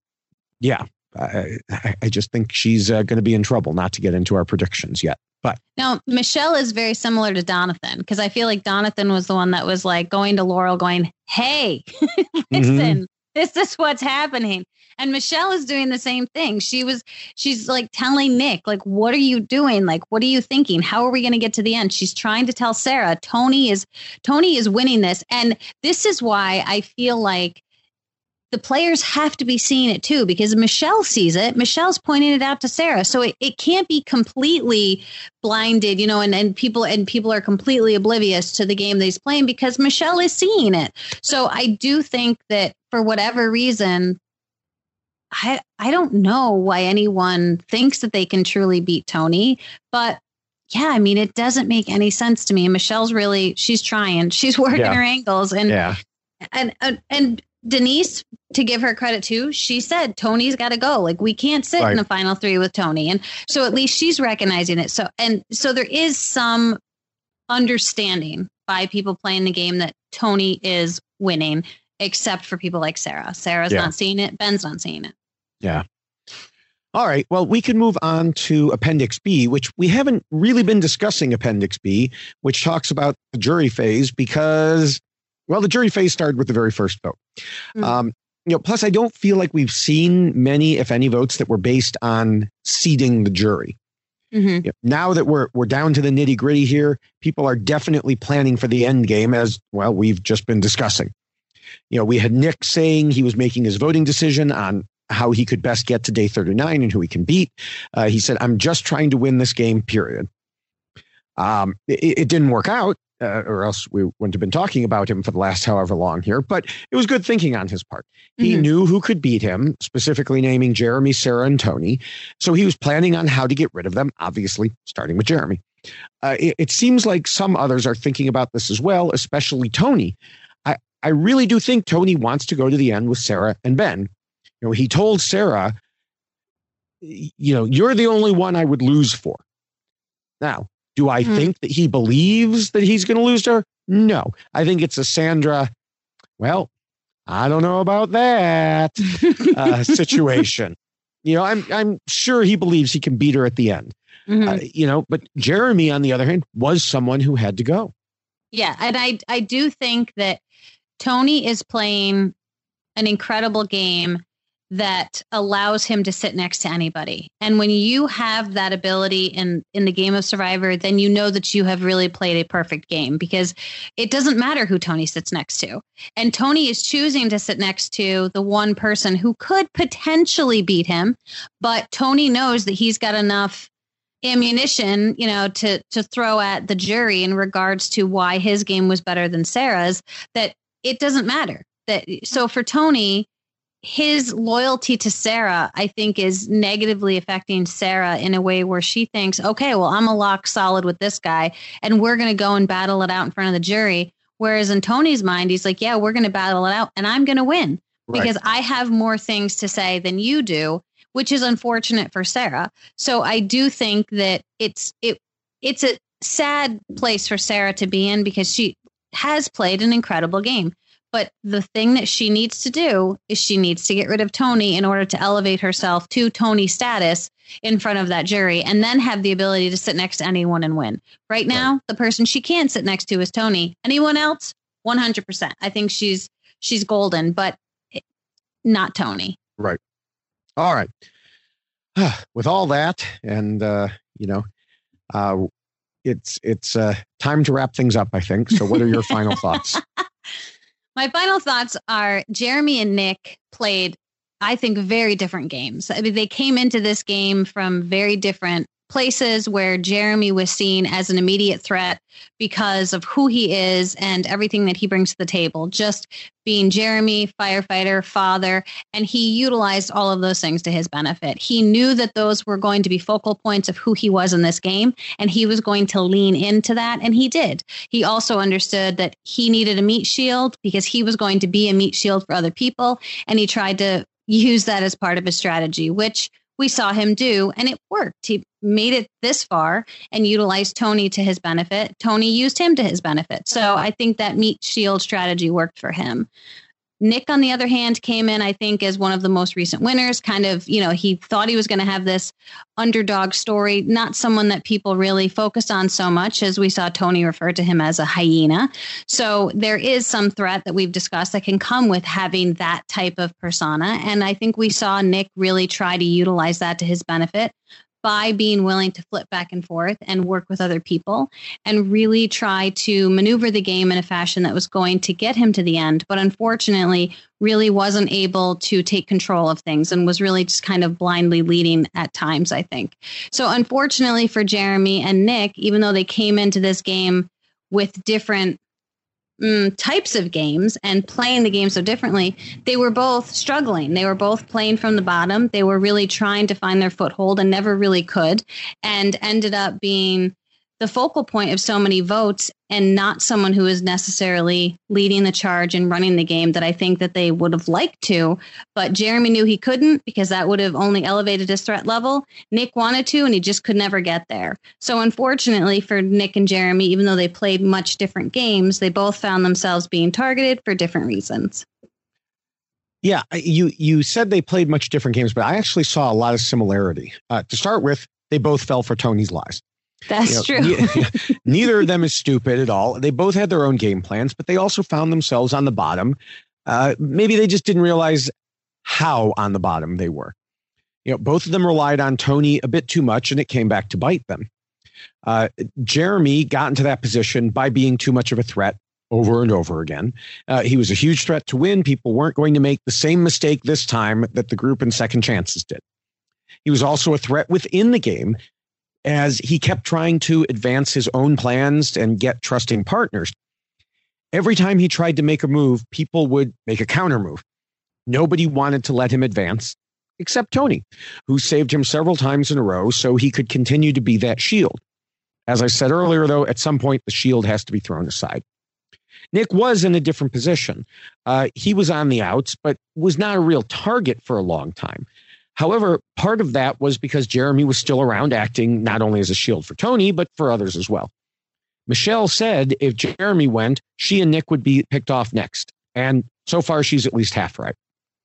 think she's going to be in trouble, not to get into our predictions yet. But now Michelle is very similar to Donathan, because I feel like Donathan was the one that was like going to Laurel going, hey, listen, this is what's happening. And Michelle is doing the same thing. She's like telling Nick, like, what are you doing? Like, what are you thinking? How are we going to get to the end? She's trying to tell Sarah, Tony is winning this. And this is why I feel like the players have to be seeing it too, because Michelle sees it. Michelle's pointing it out to Sarah. So it can't be completely blinded, and people are completely oblivious to the game that he's playing because Michelle is seeing it. So I do think that for whatever reason, I don't know why anyone thinks that they can truly beat Tony, but yeah, I mean, it doesn't make any sense to me. Michelle's she's trying, she's working her angles and Denise, to give her credit too, she said Tony's got to go. Like, we can't sit in the final three with Tony. And so at least she's recognizing it. So there is some understanding by people playing the game that Tony is winning, except for people like Sarah. Sarah's not seeing it. Ben's not seeing it. Yeah. All right. Well, we can move on to Appendix B, which we haven't really been discussing Appendix B, which talks about the jury phase because, well, the jury phase started with the very first vote. Plus, I don't feel like we've seen many, if any, votes that were based on seating the jury. Now that we're down to the nitty gritty here, people are definitely planning for the end game, as well we've just been discussing. We had Nick saying he was making his voting decision on how he could best get to day 39 and who he can beat. He said, I'm just trying to win this game, period. It didn't work out, or else we wouldn't have been talking about him for the last however long here, but it was good thinking on his part. He knew who could beat him, specifically naming Jeremy, Sarah, and Tony. So he was planning on how to get rid of them, obviously starting with Jeremy. It seems like some others are thinking about this as well, especially Tony. I really do think Tony wants to go to the end with Sarah and Ben. He told Sarah, you're the only one I would lose for. Now, do I think that he believes that he's going to lose to her? No. I think it's a Sandra, well, I don't know about that situation. I'm sure he believes he can beat her at the end. But Jeremy, on the other hand, was someone who had to go. Yeah. And I do think that Tony is playing an incredible game that allows him to sit next to anybody. And when you have that ability in the game of Survivor, then you know that you have really played a perfect game, because it doesn't matter who Tony sits next to. And Tony is choosing to sit next to the one person who could potentially beat him. But Tony knows that he's got enough ammunition, to throw at the jury in regards to why his game was better than Sarah's, that it doesn't matter. So for Tony, his loyalty to Sarah, I think, is negatively affecting Sarah in a way where she thinks, okay, well, I'm a lock solid with this guy and we're going to go and battle it out in front of the jury. Whereas in Tony's mind, he's like, yeah, we're going to battle it out and I'm going to win because I have more things to say than you do, which is unfortunate for Sarah. So I do think that it's a sad place for Sarah to be in, because she has played an incredible game. But the thing that she needs to do is she needs to get rid of Tony in order to elevate herself to Tony's status in front of that jury, and then have the ability to sit next to anyone and win. Right now, the person she can't sit next to is Tony. Anyone else? 100%. I think she's golden, but not Tony. Right. All right. With all that, and It's time to wrap things up, I think. So what are your final thoughts? My final thoughts are Jeremy and Nick played, I think, very different games. I mean, they came into this game from very different places where Jeremy was seen as an immediate threat because of who he is and everything that he brings to the table. Just being Jeremy, firefighter, father, and he utilized all of those things to his benefit. He knew that those were going to be focal points of who he was in this game, and he was going to lean into that, and he did. He also understood that he needed a meat shield because he was going to be a meat shield for other people, and he tried to use that as part of his strategy, which we saw him do, and it worked. He made it this far and utilized Tony to his benefit. Tony used him to his benefit. So I think that meat shield strategy worked for him. Nick, on the other hand, came in, I think, as one of the most recent winners. Kind of, he thought he was going to have this underdog story, not someone that people really focused on so much, as we saw Tony refer to him as a hyena. So there is some threat that we've discussed that can come with having that type of persona. And I think we saw Nick really try to utilize that to his benefit by being willing to flip back and forth and work with other people and really try to maneuver the game in a fashion that was going to get him to the end, but unfortunately really wasn't able to take control of things and was really just kind of blindly leading at times, I think. So unfortunately for Jeremy and Nick, even though they came into this game with different types of games and playing the game so differently, they were both struggling. They were both playing from the bottom. They were really trying to find their foothold and never really could, and ended up being the focal point of so many votes and not someone who is necessarily leading the charge and running the game that I think that they would have liked to. But Jeremy knew he couldn't because that would have only elevated his threat level. Nick wanted to, and he just could never get there. So unfortunately for Nick and Jeremy, even though they played much different games, they both found themselves being targeted for different reasons. Yeah, you said they played much different games, but I actually saw a lot of similarity. To start with, they both fell for Tony's lies. That's true. Neither of them is stupid at all. They both had their own game plans, but they also found themselves on the bottom. Maybe they just didn't realize how on the bottom they were. Both of them relied on Tony a bit too much, and it came back to bite them. Jeremy got into that position by being too much of a threat over and over again. He was a huge threat to win. People weren't going to make the same mistake this time that the group in Second Chances did. He was also a threat within the game, as he kept trying to advance his own plans and get trusting partners. Every time he tried to make a move, people would make a counter move. Nobody wanted to let him advance, except Tony, who saved him several times in a row so he could continue to be that shield. As I said earlier, though, at some point, the shield has to be thrown aside. Nick was in a different position. He was on the outs, but was not a real target for a long time. However, part of that was because Jeremy was still around, acting not only as a shield for Tony, but for others as well. Michelle said if Jeremy went, she and Nick would be picked off next. And so far, she's at least half right.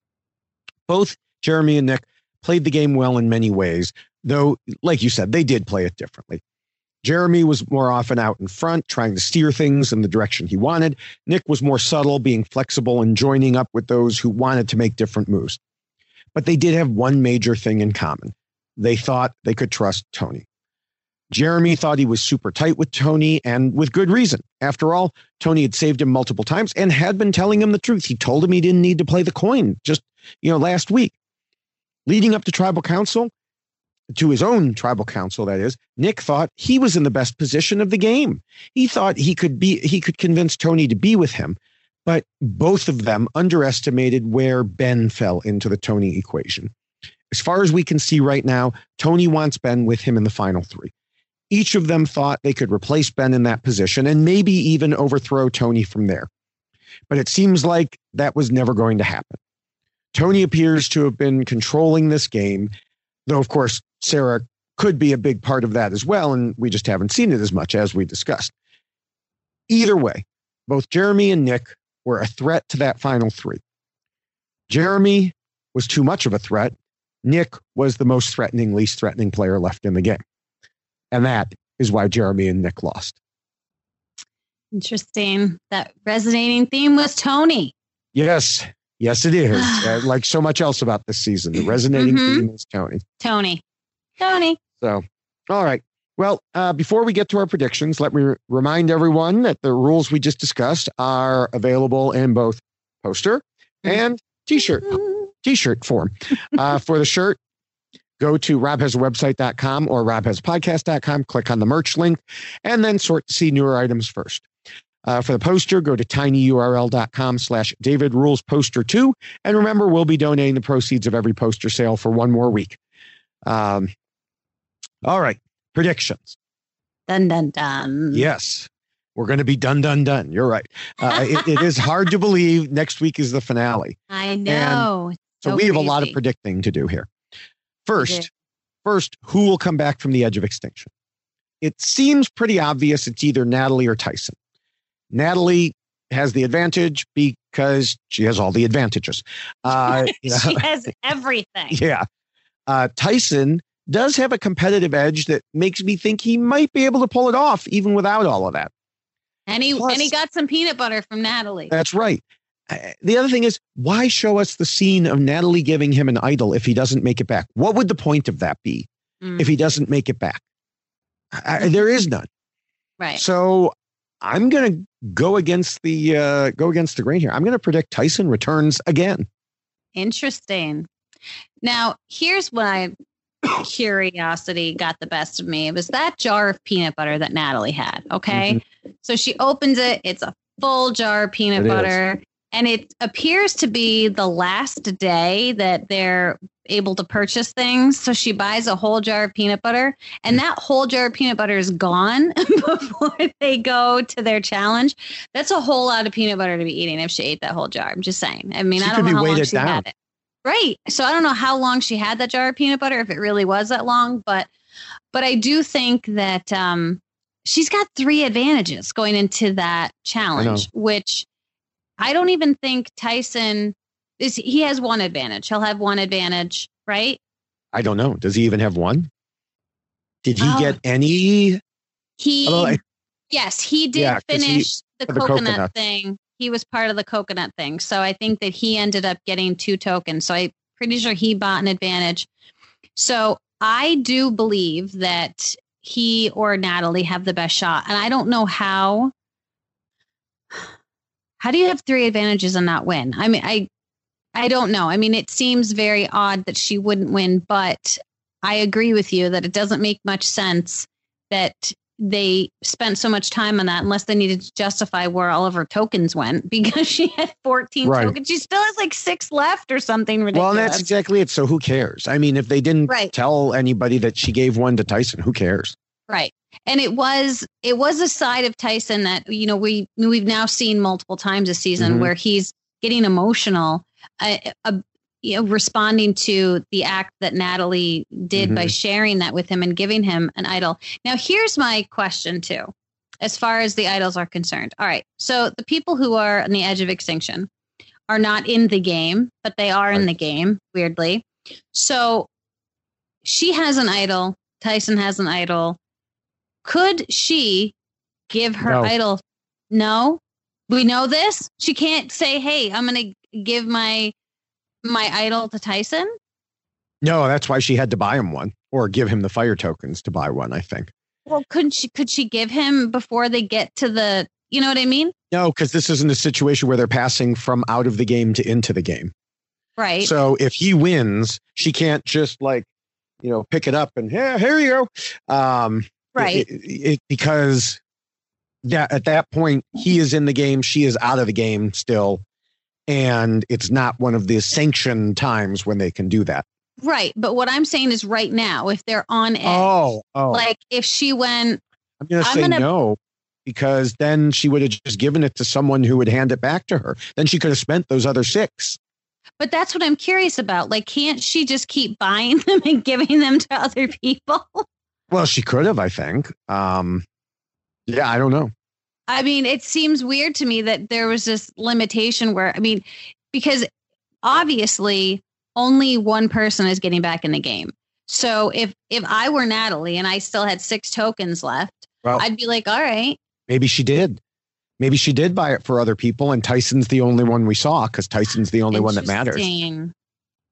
Both Jeremy and Nick played the game well in many ways, though, like you said, they did play it differently. Jeremy was more often out in front, trying to steer things in the direction he wanted. Nick was more subtle, being flexible and joining up with those who wanted to make different moves. But they did have one major thing in common. They thought they could trust Tony. Jeremy thought he was super tight with Tony, and with good reason. After all, Tony had saved him multiple times and had been telling him the truth. He told him he didn't need to play the coin just, last week. Leading up to tribal council, to his own tribal council, that is, Nick thought he was in the best position of the game. He thought he could convince Tony to be with him. But both of them underestimated where Ben fell into the Tony equation. As far as we can see right now, Tony wants Ben with him in the final three. Each of them thought they could replace Ben in that position and maybe even overthrow Tony from there. But it seems like that was never going to happen. Tony appears to have been controlling this game, though, of course, Sarah could be a big part of that as well, and we just haven't seen it as much as we discussed. Either way, both Jeremy and Nick were a threat to that final three. Jeremy was too much of a threat. Nick was the most threatening, least threatening player left in the game. And that is why Jeremy and Nick lost. Interesting. That resonating theme was Tony. Yes, it is. Like so much else about this season, the resonating theme is Tony. Tony. So All right. Well, before we get to our predictions, let me remind everyone that the rules we just discussed are available in both poster and t-shirt form. For the shirt, go to robhasawebsite.com or robhaspodcast.com, click on the merch link, and then sort to see newer items first. For the poster, go to tinyurl.com/DavidRulesPoster2. And remember, we'll be donating the proceeds of every poster sale for one more week. All right. Predictions. Dun, dun, dun. Yes. We're going to be done. You're right. It is hard to believe next week is the finale. I know. So we have a lot of predicting to do here. First, who will come back from the edge of extinction? It seems pretty obvious it's either Natalie or Tyson. Natalie has the advantage because she has all the advantages. She has everything. Yeah. Tyson does have a competitive edge that makes me think he might be able to pull it off even without all of that. And he got some peanut butter from Natalie. That's right. The other thing is, why show us the scene of Natalie giving him an idol if he doesn't make it back? What would the point of that be if he doesn't make it back? There is none. Right. So I'm going to go against the grain here. I'm going to predict Tyson returns again. Interesting. Now, here's why curiosity got the best of me. It was that jar of peanut butter that Natalie had. Okay. So she opens it. It's a full jar of peanut butter. And it appears to be the last day that they're able to purchase things. So she buys a whole jar of peanut butter, and that whole jar of peanut butter is gone before they go to their challenge. That's a whole lot of peanut butter to be eating if she ate that whole jar. I'm just saying. I mean, I don't know how long she had it. Right. So I don't know how long she had that jar of peanut butter, if it really was that long, but I do think that she's got 3 advantages going into that challenge, which I don't even think Tyson is. He has one advantage. He'll have one advantage, right? I don't know. Does he even have one? Did he get any? Yes, he did finish the coconut thing. He was part of the coconut thing. So I think that he ended up getting 2 tokens. So I'm pretty sure he bought an advantage. So I do believe that he or Natalie have the best shot. And I don't know how. How do you have 3 advantages and not win? I mean, I don't know. I mean, it seems very odd that she wouldn't win, but I agree with you that it doesn't make much sense that they spent so much time on that unless they needed to justify where all of her tokens went, because she had 14 tokens. She still has like 6 left or something ridiculous. Well, that's exactly it. So who cares? I mean, if they didn't tell anybody that she gave one to Tyson, who cares? Right. And it was a side of Tyson that, you know, we've now seen multiple times this season where he's getting emotional, responding to the act that Natalie did by sharing that with him and giving him an idol. Now, here's my question, too, as far as the idols are concerned. All right. So the people who are on the edge of extinction are not in the game, but they are in the game, weirdly. So she has an idol. Tyson has an idol. Could she give her idol? No, we know this. She can't say, "Hey, I'm going to give my idol to Tyson." No, that's why she had to buy him one or give him the fire tokens to buy one, I think. Well, could she give him before they get to the, you know what I mean? No, because this isn't a situation where they're passing from out of the game to into the game. Right. So if he wins, she can't just pick it up and here you go. Right. Because at that point, he is in the game. She is out of the game still. And it's not one of the sanctioned times when they can do that. Right. But what I'm saying is right now, if they're on edge, like if she went. I'm going to say no, because then she would have just given it to someone who would hand it back to her. Then she could have spent those other 6. But that's what I'm curious about. Like, can't she just keep buying them and giving them to other people? Well, she could have, I think. I don't know. I mean, it seems weird to me that there was this limitation because obviously only one person is getting back in the game. So if I were Natalie and I still had 6 tokens left, I'd be like, all right. Maybe she did. Maybe she did buy it for other people, and Tyson's the only one we saw because Tyson's the only one that matters.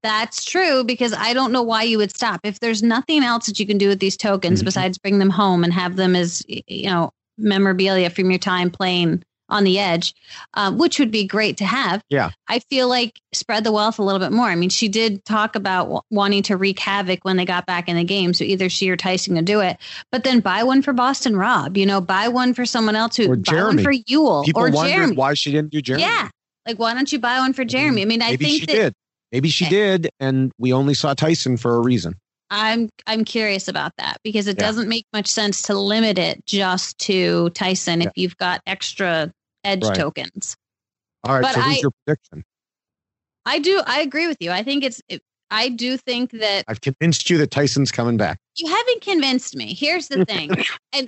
That's true, because I don't know why you would stop. If there's nothing else that you can do with these tokens besides bring them home and have them as, memorabilia from your time playing on the edge, which would be great to have. Yeah. I feel like spread the wealth a little bit more. I mean, she did talk about wanting to wreak havoc when they got back in the game. So either she or Tyson can do it, but then buy one for Boston Rob, buy one for someone else or buy Jeremy. one for Yule People or wondered Jeremy. why she didn't do Jeremy. Yeah. Like, why don't you buy one for Jeremy? I mean, I Maybe think she that did. Maybe she did. And we only saw Tyson for a reason. I'm curious about that, because it doesn't make much sense to limit it just to Tyson if you've got extra edge tokens. All right. But So who's your prediction? I agree with you. I think I do think that I've convinced you that Tyson's coming back. you haven't convinced me. Here's the thing. And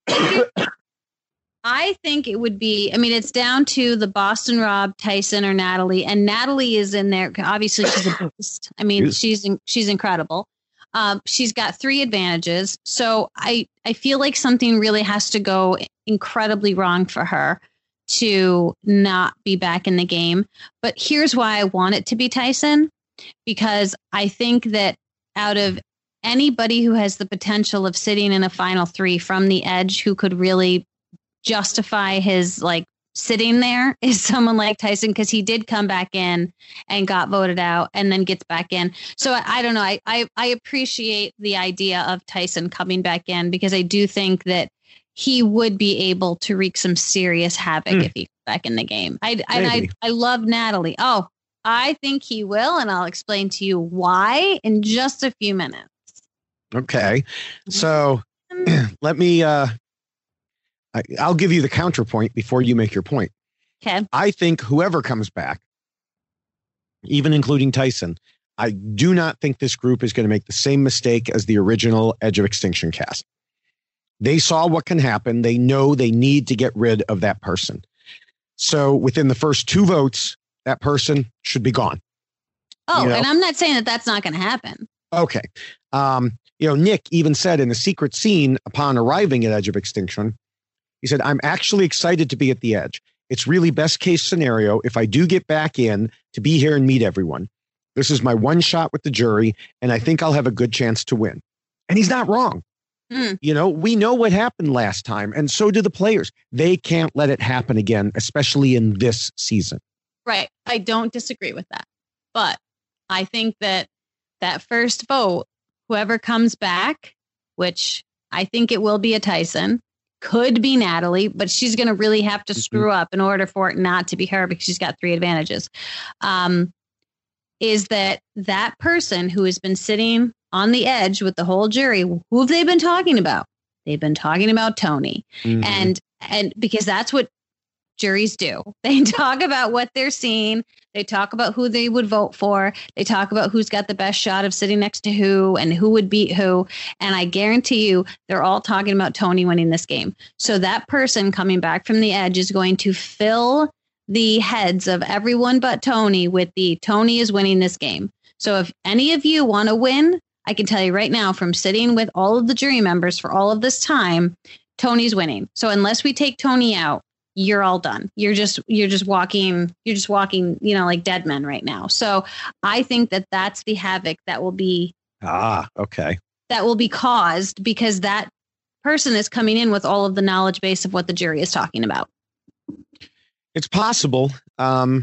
I think it would be, it's down to the Boston Rob, Tyson, or Natalie. And Natalie is in there. Obviously, she's a beast. She's incredible. She's got 3 advantages. So I feel like something really has to go incredibly wrong for her to not be back in the game. But here's why I want it to be Tyson, because I think that out of anybody who has the potential of sitting in a final 3 from the edge, who could really justify his sitting there, is someone like Tyson, because he did come back in and got voted out and then gets back in. So I don't know. I appreciate the idea of Tyson coming back in, because I do think that he would be able to wreak some serious havoc if he got back in the game. I love Natalie. Oh, I think he will, and I'll explain to you why in just a few minutes. Okay. So let me I'll give you the counterpoint before you make your point. Okay. I think whoever comes back, even including Tyson, I do not think this group is going to make the same mistake as the original Edge of Extinction cast. They saw what can happen. They know they need to get rid of that person. So within the first 2 votes, that person should be gone. Oh, and I'm not saying that that's not going to happen. Okay. Nick even said in the secret scene upon arriving at Edge of Extinction, he said, I'm actually excited to be at the edge. It's really best case scenario if I do get back in to be here and meet everyone. This is my one shot with the jury, and I think I'll have a good chance to win. And he's not wrong. We know what happened last time, and so do the players. They can't let it happen again, especially in this season. Right. I don't disagree with that. But I think that first vote, whoever comes back, which I think it will be a Tyson, could be Natalie, but she's going to really have to screw up in order for it not to be her, because she's got 3 advantages. Is that person who has been sitting on the edge with the whole jury, who have they been talking about? They've been talking about Tony. And because that's what juries do. They talk about what they're seeing. They talk about who they would vote for. They talk about who's got the best shot of sitting next to who and who would beat who. And I guarantee you, they're all talking about Tony winning this game. So that person coming back from the edge is going to fill the heads of everyone but Tony with the Tony is winning this game. So if any of you want to win, I can tell you right now, from sitting with all of the jury members for all of this time, Tony's winning. So unless we take Tony out, you're all done. You're just walking, like dead men right now. So I think that that's the havoc that will be, okay, that will be caused because that person is coming in with all of the knowledge base of what the jury is talking about. It's possible. To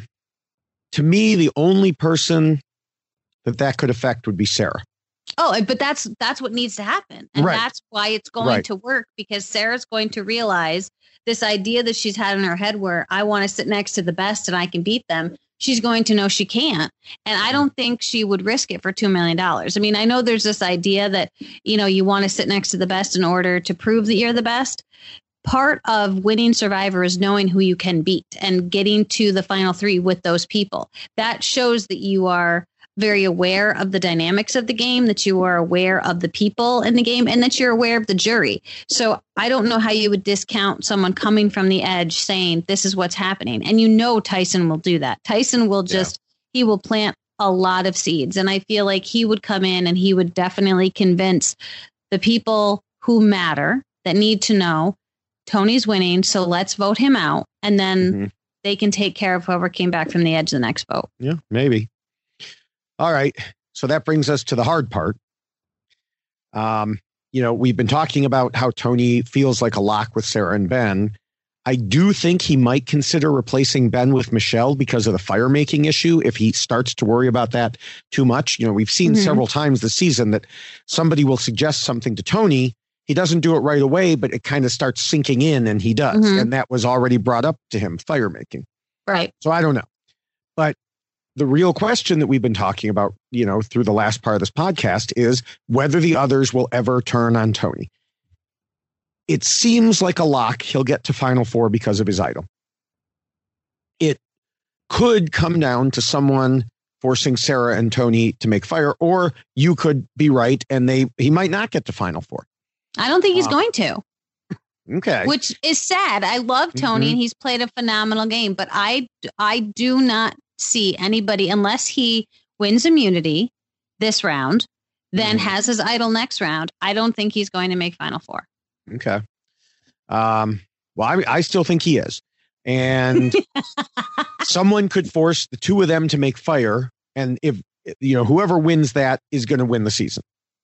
me, the only person that could affect would be Sarah. Oh, but that's what needs to happen. And that's why it's going to work, because Sarah's going to realize this idea that she's had in her head where I want to sit next to the best and I can beat them. She's going to know she can't. And I don't think she would risk it for $2 million. I mean, I know there's this idea that, you want to sit next to the best in order to prove that you're the best. Part of winning Survivor is knowing who you can beat and getting to the final 3 with those people. That shows that you are very aware of the dynamics of the game, that you are aware of the people in the game, and that you're aware of the jury. So I don't know how you would discount someone coming from the edge saying this is what's happening. And Tyson will do that. Tyson will he will plant a lot of seeds. And I feel like he would come in and he would definitely convince the people who matter, that need to know Tony's winning, so let's vote him out. And then they can take care of whoever came back from the edge the next vote. Yeah, maybe. All right. So that brings us to the hard part. We've been talking about how Tony feels like a lock with Sarah and Ben. I do think he might consider replacing Ben with Michelle because of the fire making issue. If he starts to worry about that too much, we've seen several times this season that somebody will suggest something to Tony. He doesn't do it right away, but it kind of starts sinking in, and he does. And that was already brought up to him, fire making. Right. So I don't know. But the real question that we've been talking about, through the last part of this podcast is whether the others will ever turn on Tony. It seems like a lock he'll get to Final Four because of his idol. It could come down to someone forcing Sarah and Tony to make fire, or you could be right and he might not get to Final Four. I don't think he's going to. Okay. Which is sad. I love Tony and he's played a phenomenal game, but I do not see anybody, unless he wins immunity this round, then has his idol next round. I don't think he's going to make Final Four. Okay. Well, I still think he is. And someone could force the two of them to make fire. And if, whoever wins that is going to win the season.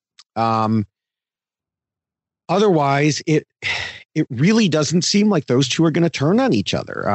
Otherwise, it really doesn't seem like those two are going to turn on each other.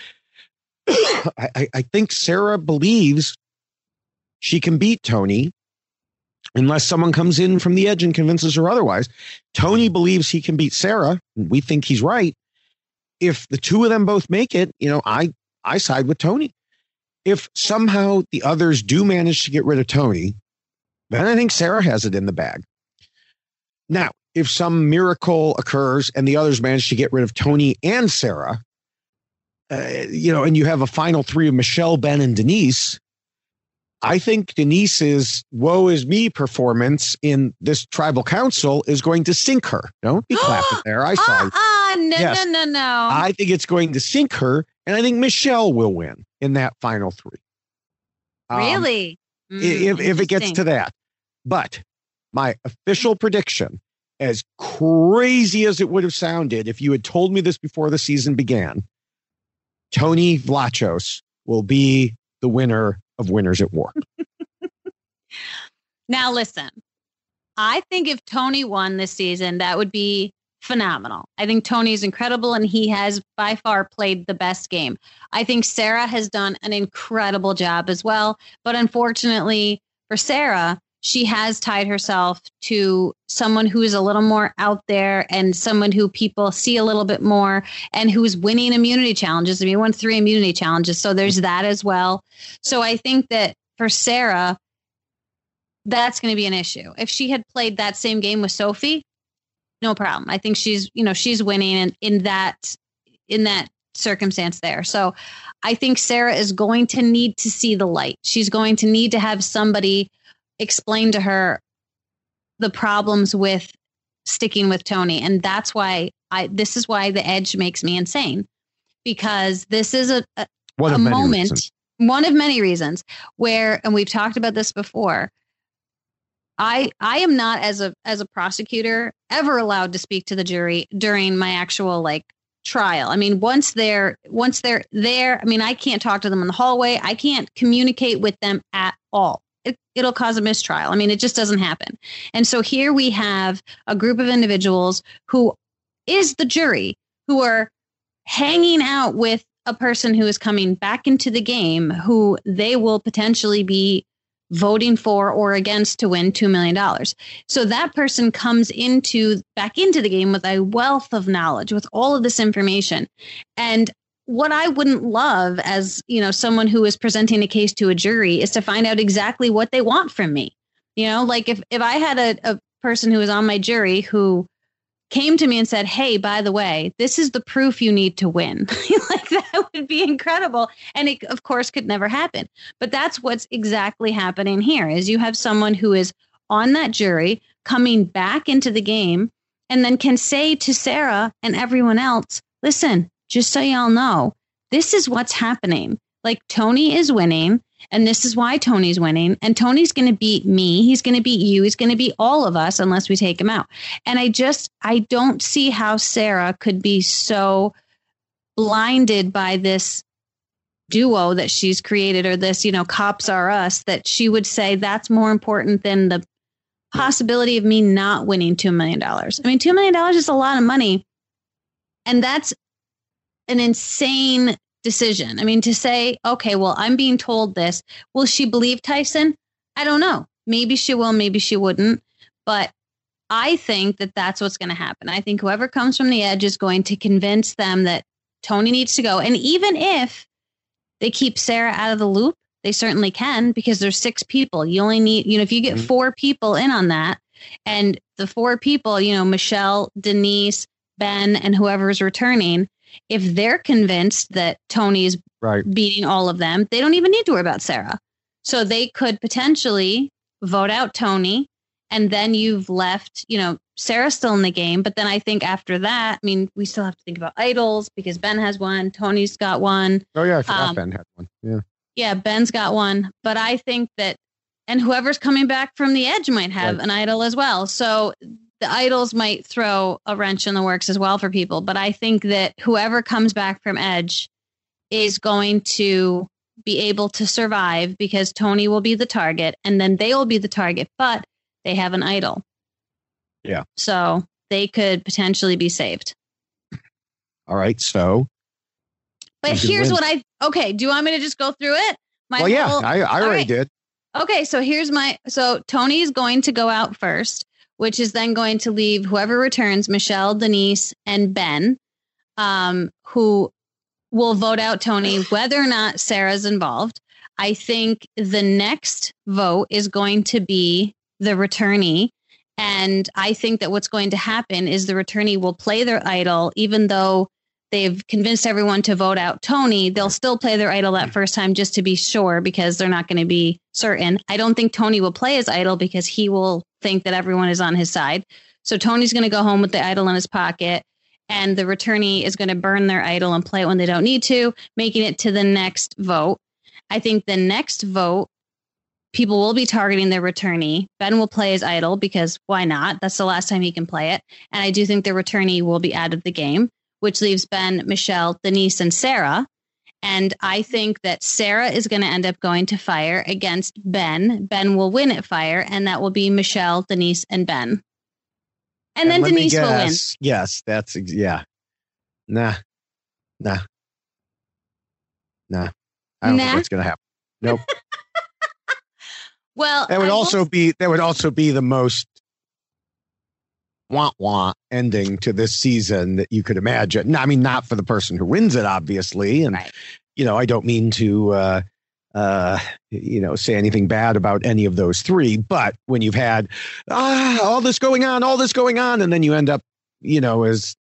I think Sarah believes she can beat Tony unless someone comes in from the edge and convinces her otherwise. Tony believes he can beat Sarah. And we think he's right. If the two of them both make it, I side with Tony. If somehow the others do manage to get rid of Tony, then I think Sarah has it in the bag. Now, if some miracle occurs and the others manage to get rid of Tony and Sarah, and you have a final three of Michelle, Ben, and Denise, I think Denise's woe is me performance in this tribal council is going to sink her. Don't be clapping there. I saw it. No. I think it's going to sink her, and I think Michelle will win in that final three. Really? If it gets to that. But my official prediction, as crazy as it would have sounded if you had told me this before the season began, Tony Vlachos will be the winner of Winners at War. Now, listen, I think if Tony won this season, that would be phenomenal. I think Tony is incredible, and he has by far played the best game. I think Sarah has done an incredible job as well. But unfortunately for Sarah, she has tied herself to someone who is a little more out there and someone who people see a little bit more and who's winning immunity challenges. I mean, he won 3 immunity challenges. So there's that as well. So I think that for Sarah, that's going to be an issue. If she had played that same game with Sophie, no problem. I think she's winning in that circumstance there. So I think Sarah is going to need to see the light. She's going to need to have somebody explain to her the problems with sticking with Tony. And that's why this is why the edge makes me insane, because this is a moment, one of many reasons where, and we've talked about this before, I am not as a prosecutor ever allowed to speak to the jury during my actual trial. I mean, once they're there, I mean, I can't talk to them in the hallway. I can't communicate with them at all. It'll cause a mistrial. I mean, it just doesn't happen. And so here we have a group of individuals who is the jury, who are hanging out with a person who is coming back into the game, who they will potentially be voting for or against to win $2 million. So that person comes back into the game with a wealth of knowledge, with all of this information. And what I wouldn't love as, someone who is presenting a case to a jury is to find out exactly what they want from me. If I had a person who was on my jury who came to me and said, hey, by the way, this is the proof you need to win. That would be incredible. And it, of course, could never happen. But that's what's exactly happening here is you have someone who is on that jury coming back into the game and then can say to Sarah and everyone else, listen, just so y'all know, this is what's happening. Tony is winning, and this is why Tony's winning. And Tony's going to beat me. He's going to beat you. He's going to beat all of us unless we take him out. And I don't see how Sarah could be so blinded by this duo that she's created, or this, cops are us, that she would say that's more important than the possibility of me not winning $2 million. I mean, $2 million is a lot of money. And that's an insane decision. I mean, to say, okay, well, I'm being told this. Will she believe Tyson? I don't know. Maybe she will, maybe she wouldn't. But I think that that's what's going to happen. I think whoever comes from the edge is going to convince them that Tony needs to go. And even if they keep Sarah out of the loop, they certainly can, because there's 6 people. You only need, if you get 4 people in on that, and the 4 people, Michelle, Denise, Ben, and whoever's returning, if they're convinced that Tony's beating all of them, they don't even need to worry about Sarah. So they could potentially vote out Tony, and then you've left, Sarah's still in the game. But then I think after that, I mean, we still have to think about idols, because Ben has one, Tony's got one. Oh, yeah, I forgot Ben had one. Yeah. Yeah, Ben's got one. But I think that, and whoever's coming back from the edge might have an idol as well. So the idols might throw a wrench in the works as well for people. But I think that whoever comes back from edge is going to be able to survive, because Tony will be the target, and then they will be the target, but they have an idol. Yeah. So they could potentially be saved. All right. So. But here's what okay. Do you want me to just go through it? I already did. Okay. So Tony's going to go out first, which is then going to leave whoever returns, Michelle, Denise, and Ben, who will vote out Tony, whether or not Sarah's involved. I think the next vote is going to be the returnee. And I think that what's going to happen is the returnee will play their idol, even though they've convinced everyone to vote out Tony. They'll still play their idol that first time just to be sure, because they're not going to be certain. I don't think Tony will play his idol, because he will think that everyone is on his side. So Tony's going to go home with the idol in his pocket, and the returnee is going to burn their idol and play it when they don't need to, making it to the next vote. I think the next vote, people will be targeting their returnee. Ben will play his idol, because why not? That's the last time he can play it. And I do think the returnee will be out of the game, which leaves Ben, Michelle, Denise, and Sarah. And I think that Sarah is going to end up going to fire against Ben. Ben will win at fire, and that will be Michelle, Denise, and Ben. And then Denise will win. Yes, yeah. Nah. I don't know what's going to happen. Nope. Well, that would also be the most wah ending to this season that you could imagine. I mean, not for the person who wins it, obviously. And, I don't mean to, say anything bad about any of those 3. But when you've had all this going on, and then you end up, it's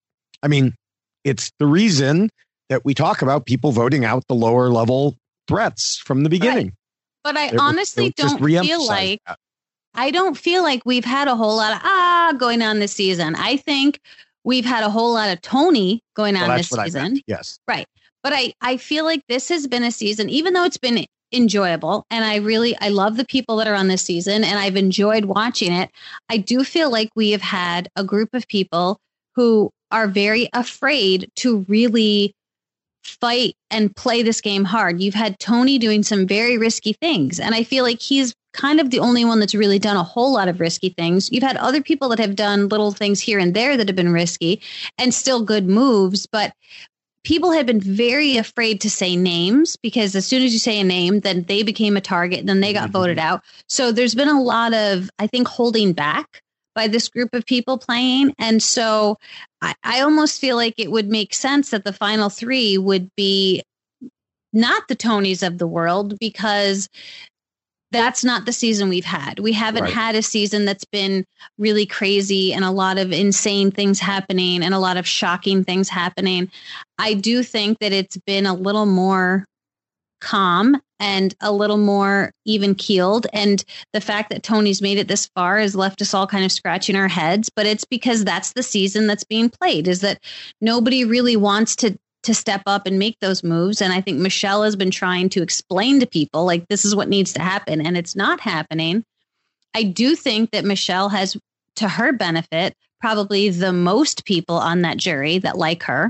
the reason that we talk about people voting out the lower level threats from the beginning. Right. But I honestly don't feel like that. I don't feel like we've had a whole lot of going on this season. I think we've had a whole lot of Tony going on this season. Yes. Right. But I feel like this has been a season, even though it's been enjoyable, and I love the people that are on this season, and I've enjoyed watching it. I do feel like we have had a group of people who are very afraid to really fight and play this game hard. You've had Tony doing some very risky things, and I feel like he's kind of the only one that's really done a whole lot of risky things. You've had other people that have done little things here and there that have been risky and still good moves, but people have been very afraid to say names, because as soon as you say a name, then they became a target, and then they got voted out. So there's been a lot of, I think, holding back by this group of people playing. And so I almost feel like it would make sense that the final 3 would be not the Tonys of the world, because that's not the season we've had. We haven't had a season that's been really crazy and a lot of insane things happening and a lot of shocking things happening. I do think that it's been a little more calm and a little more even keeled. And the fact that Tony's made it this far has left us all kind of scratching our heads. But it's because that's the season that's being played, is that nobody really wants to step up and make those moves. And I think Michelle has been trying to explain to people, like, this is what needs to happen, and it's not happening. I do think that Michelle has, to her benefit, probably the most people on that jury that like her.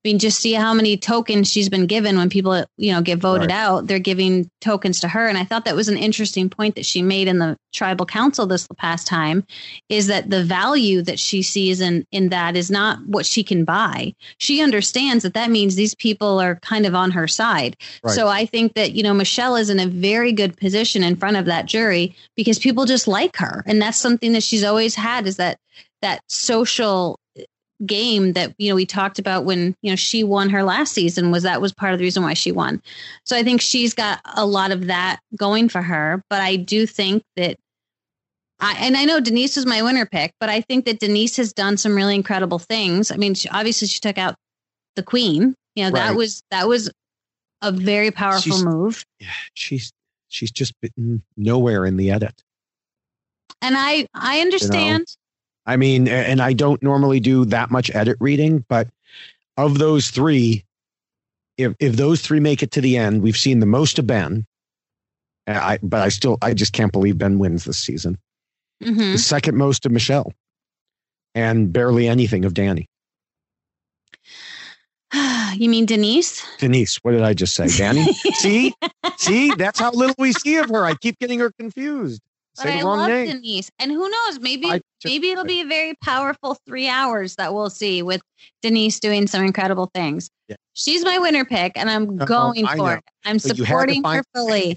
mean, just see how many tokens she's been given when people, get voted out. They're giving tokens to her. And I thought that was an interesting point that she made in the tribal council this past time, is that the value that she sees in that is not what she can buy. She understands that means these people are kind of on her side. Right. So I think that, Michelle is in a very good position in front of that jury because people just like her. And that's something that she's always had, is that social game that we talked about when she won her last season. Was part of the reason why she won. So I think she's got a lot of that going for her. But I do think that I know Denise was my winner pick, but I think that Denise has done some really incredible things. I mean, obviously she took out the queen. That was a very powerful move. Yeah, she's just been nowhere in the edit. And I understand. I mean, and I don't normally do that much edit reading, but of those three, if those three make it to the end, we've seen the most of Ben. But I just can't believe Ben wins this season. Mm-hmm. The second most of Michelle, and barely anything of Danny. You mean Denise? Denise, what did I just say? Danny? See, that's how little we see of her. I keep getting her confused. But I love Denise. And who knows, maybe it'll be a very powerful 3 hours that we'll see with Denise doing some incredible things. Yeah. She's my winner pick, and I'm going for it. I'm supporting her fully.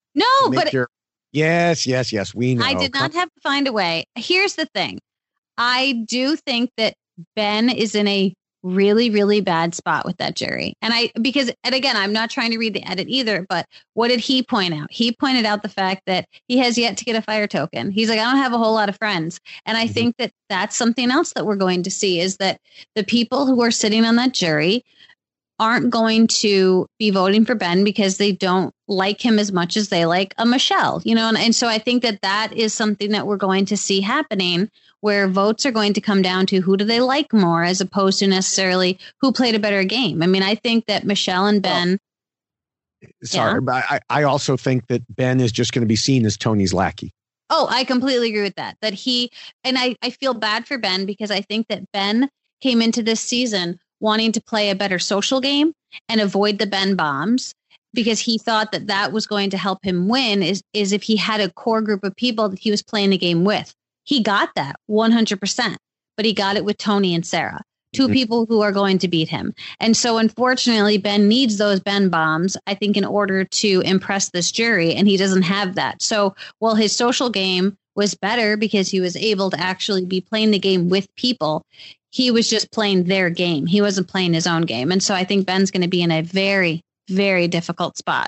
Yes, we know. I did not have to find a way. Here's the thing. I do think that Ben is in a really, really bad spot with that jury. And again, I'm not trying to read the edit either, but what did he point out? He pointed out the fact that he has yet to get a fire token. He's like, I don't have a whole lot of friends. And I think that that's something else that we're going to see, is that the people who are sitting on that jury aren't going to be voting for Ben because they don't like him as much as they like a Michelle, and so I think that is something that we're going to see happening, where votes are going to come down to who do they like more, as opposed to necessarily who played a better game. I mean, I think that Michelle and Ben. But I also think that Ben is just going to be seen as Tony's lackey. Oh, I completely agree with that. I feel bad for Ben, because I think that Ben came into this season wanting to play a better social game and avoid the Ben bombs, because he thought that was going to help him win, is if he had a core group of people that he was playing the game with. He got that 100%, but he got it with Tony and Sarah, two people who are going to beat him. And so unfortunately, Ben needs those Ben bombs, I think, in order to impress this jury, and he doesn't have that. So while his social game was better because he was able to actually be playing the game with people, he was just playing their game. He wasn't playing his own game. And so I think Ben's going to be in a very, very difficult spot.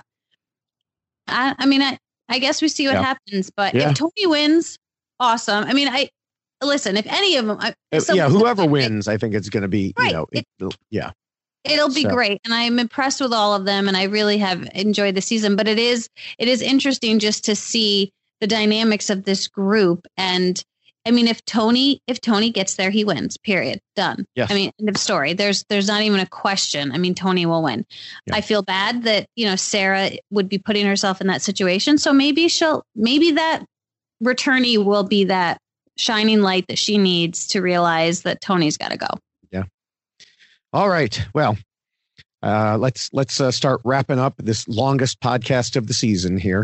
I guess we see what happens, but if Tony wins, awesome. I mean, listen, if any of them, whoever wins, I think it's going to be, it'll be great. And I'm impressed with all of them. And I really have enjoyed the season, but it is interesting just to see the dynamics of this group. And I mean, if Tony gets there, he wins, period. Done. Yes. I mean, end of story. There's not even a question. I mean, Tony will win. Yeah. I feel bad that, Sarah would be putting herself in that situation. So maybe that returnee will be that shining light that she needs to realize that Tony's got to go. Yeah. All right. Well, let's start wrapping up this longest podcast of the season here.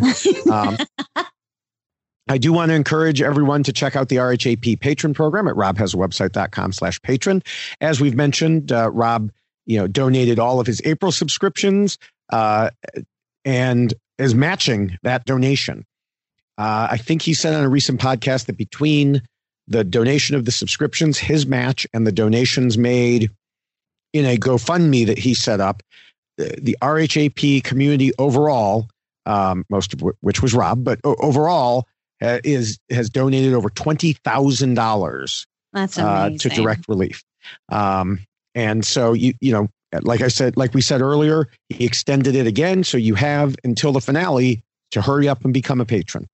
I do want to encourage everyone to check out the RHAP patron program at robhasawebsite.com/patron. As we've mentioned, Rob, donated all of his April subscriptions and is matching that donation. I think he said on a recent podcast that between the donation of the subscriptions, his match, and the donations made in a GoFundMe that he set up, the RHAP community overall, most of which was Rob, but overall has donated over $20,000. That's amazing. To Direct Relief. And so like we said earlier, he extended it again, so you have until the finale to hurry up and become a patron.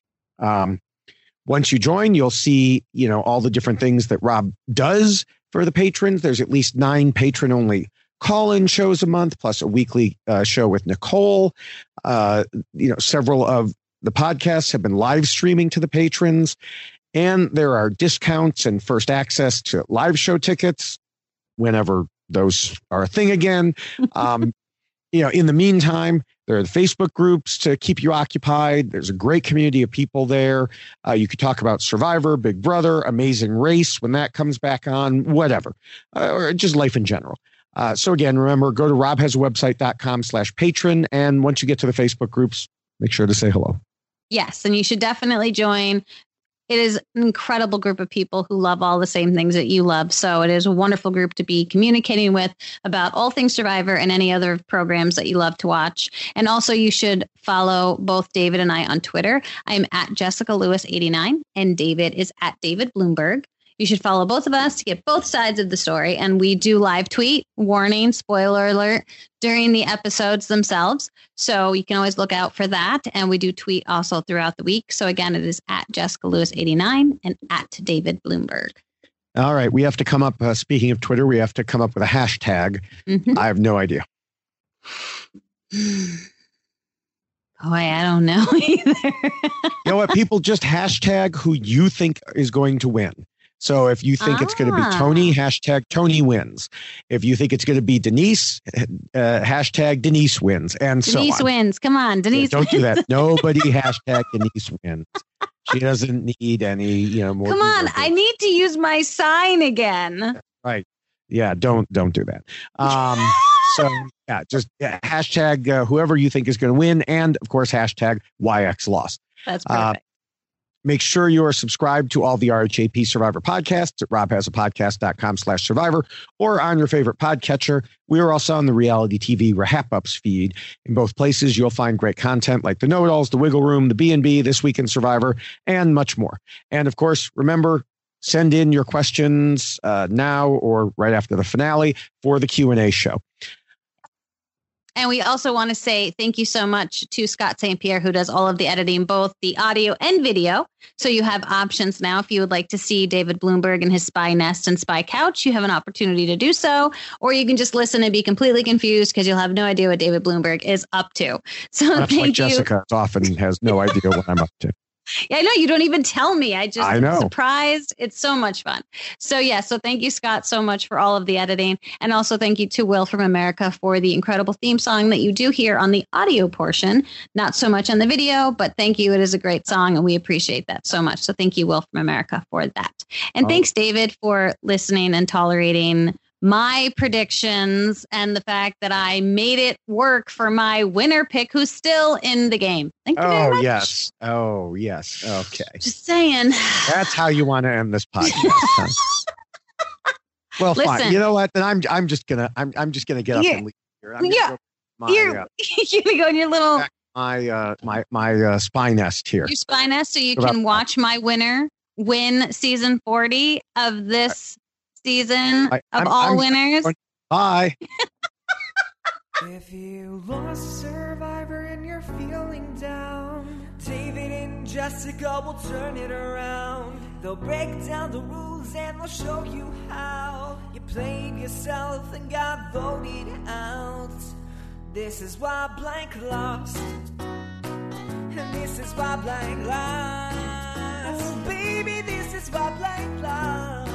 Once you join, you'll see, all the different things that Rob does for the patrons. There's at least 9 patron-only call-in shows a month, plus a weekly show with Nicole. Several of the podcasts have been live streaming to the patrons, and there are discounts and first access to live show tickets whenever those are a thing again. In the meantime, there are the Facebook groups to keep you occupied. There's a great community of people there. You could talk about Survivor, Big Brother, Amazing Race when that comes back on, whatever, or just life in general. So again, remember, go to robhasawebsite.com/patron. And once you get to the Facebook groups, make sure to say hello. Yes, and you should definitely join. It is an incredible group of people who love all the same things that you love. So it is a wonderful group to be communicating with about all things Survivor and any other programs that you love to watch. And also you should follow both David and I on Twitter. I'm at Jessica Lewis 89 and David is at David Bloomberg. You should follow both of us to get both sides of the story. And we do live tweet, warning, spoiler alert, during the episodes themselves. So you can always look out for that. And we do tweet also throughout the week. So again, it is at Jessica Lewis 89 and at David Bloomberg. All right. We have to come up, speaking of Twitter, we have to come up with a hashtag. I have no idea. Boy, I don't know either. You know what? People just hashtag who you think is going to win. So if you think it's going to be Tony, hashtag Tony wins. If you think it's going to be Denise, hashtag Denise wins. And so on. Denise wins. Come on, Denise. Don't do that. Nobody hashtag Denise wins. She doesn't need any, more. Come on. I need to use my sign again. Right. Yeah. Don't do that. Just hashtag whoever you think is going to win. And of course, hashtag YX lost. That's perfect. Make sure you are subscribed to all the RHAP Survivor podcasts at robhasapodcast.com/survivor or on your favorite podcatcher. We are also on the reality TV Wrap-Ups feed. In both places, you'll find great content like the Know-It-Alls, the Wiggle Room, the B&B, This Week in Survivor, and much more. And of course, remember, send in your questions now or right after the finale for the Q&A show. And we also want to say thank you so much to Scott St. Pierre, who does all of the editing, both the audio and video. So you have options now. If you would like to see David Bloomberg and his spy nest and spy couch, you have an opportunity to do so. Or you can just listen and be completely confused because you'll have no idea what David Bloomberg is up to. So That's thank like Jessica often has no idea what I'm up to. Yeah, I know. You don't even tell me. I'm know. Surprised. It's so much fun. So thank you, Scott, so much for all of the editing. And also thank you to Will from America for the incredible theme song that you do hear on the audio portion. Not so much on the video, but thank you. It is a great song and we appreciate that so much. So thank you, Will from America, for that. And thanks, David, for listening and tolerating my predictions and the fact that I made it work for my winner pick, who's still in the game. Thank you very much. Yes. Oh, yes. Okay. Just saying. That's how you want to end this podcast. Huh? Well, Listen, fine. You know what? Then I'm just gonna get up and leave here. You're gonna go in your little my spy nest here. Your spy nest, so you can watch my winner win season 40 of this season of all winners. Bye. If you lost Survivor and you're feeling down, David and Jessica will turn it around. They'll break down the rules and they'll show you how you played yourself and got voted out. This is why blank lost, and this is why blank lost. Baby, this is why blank lost.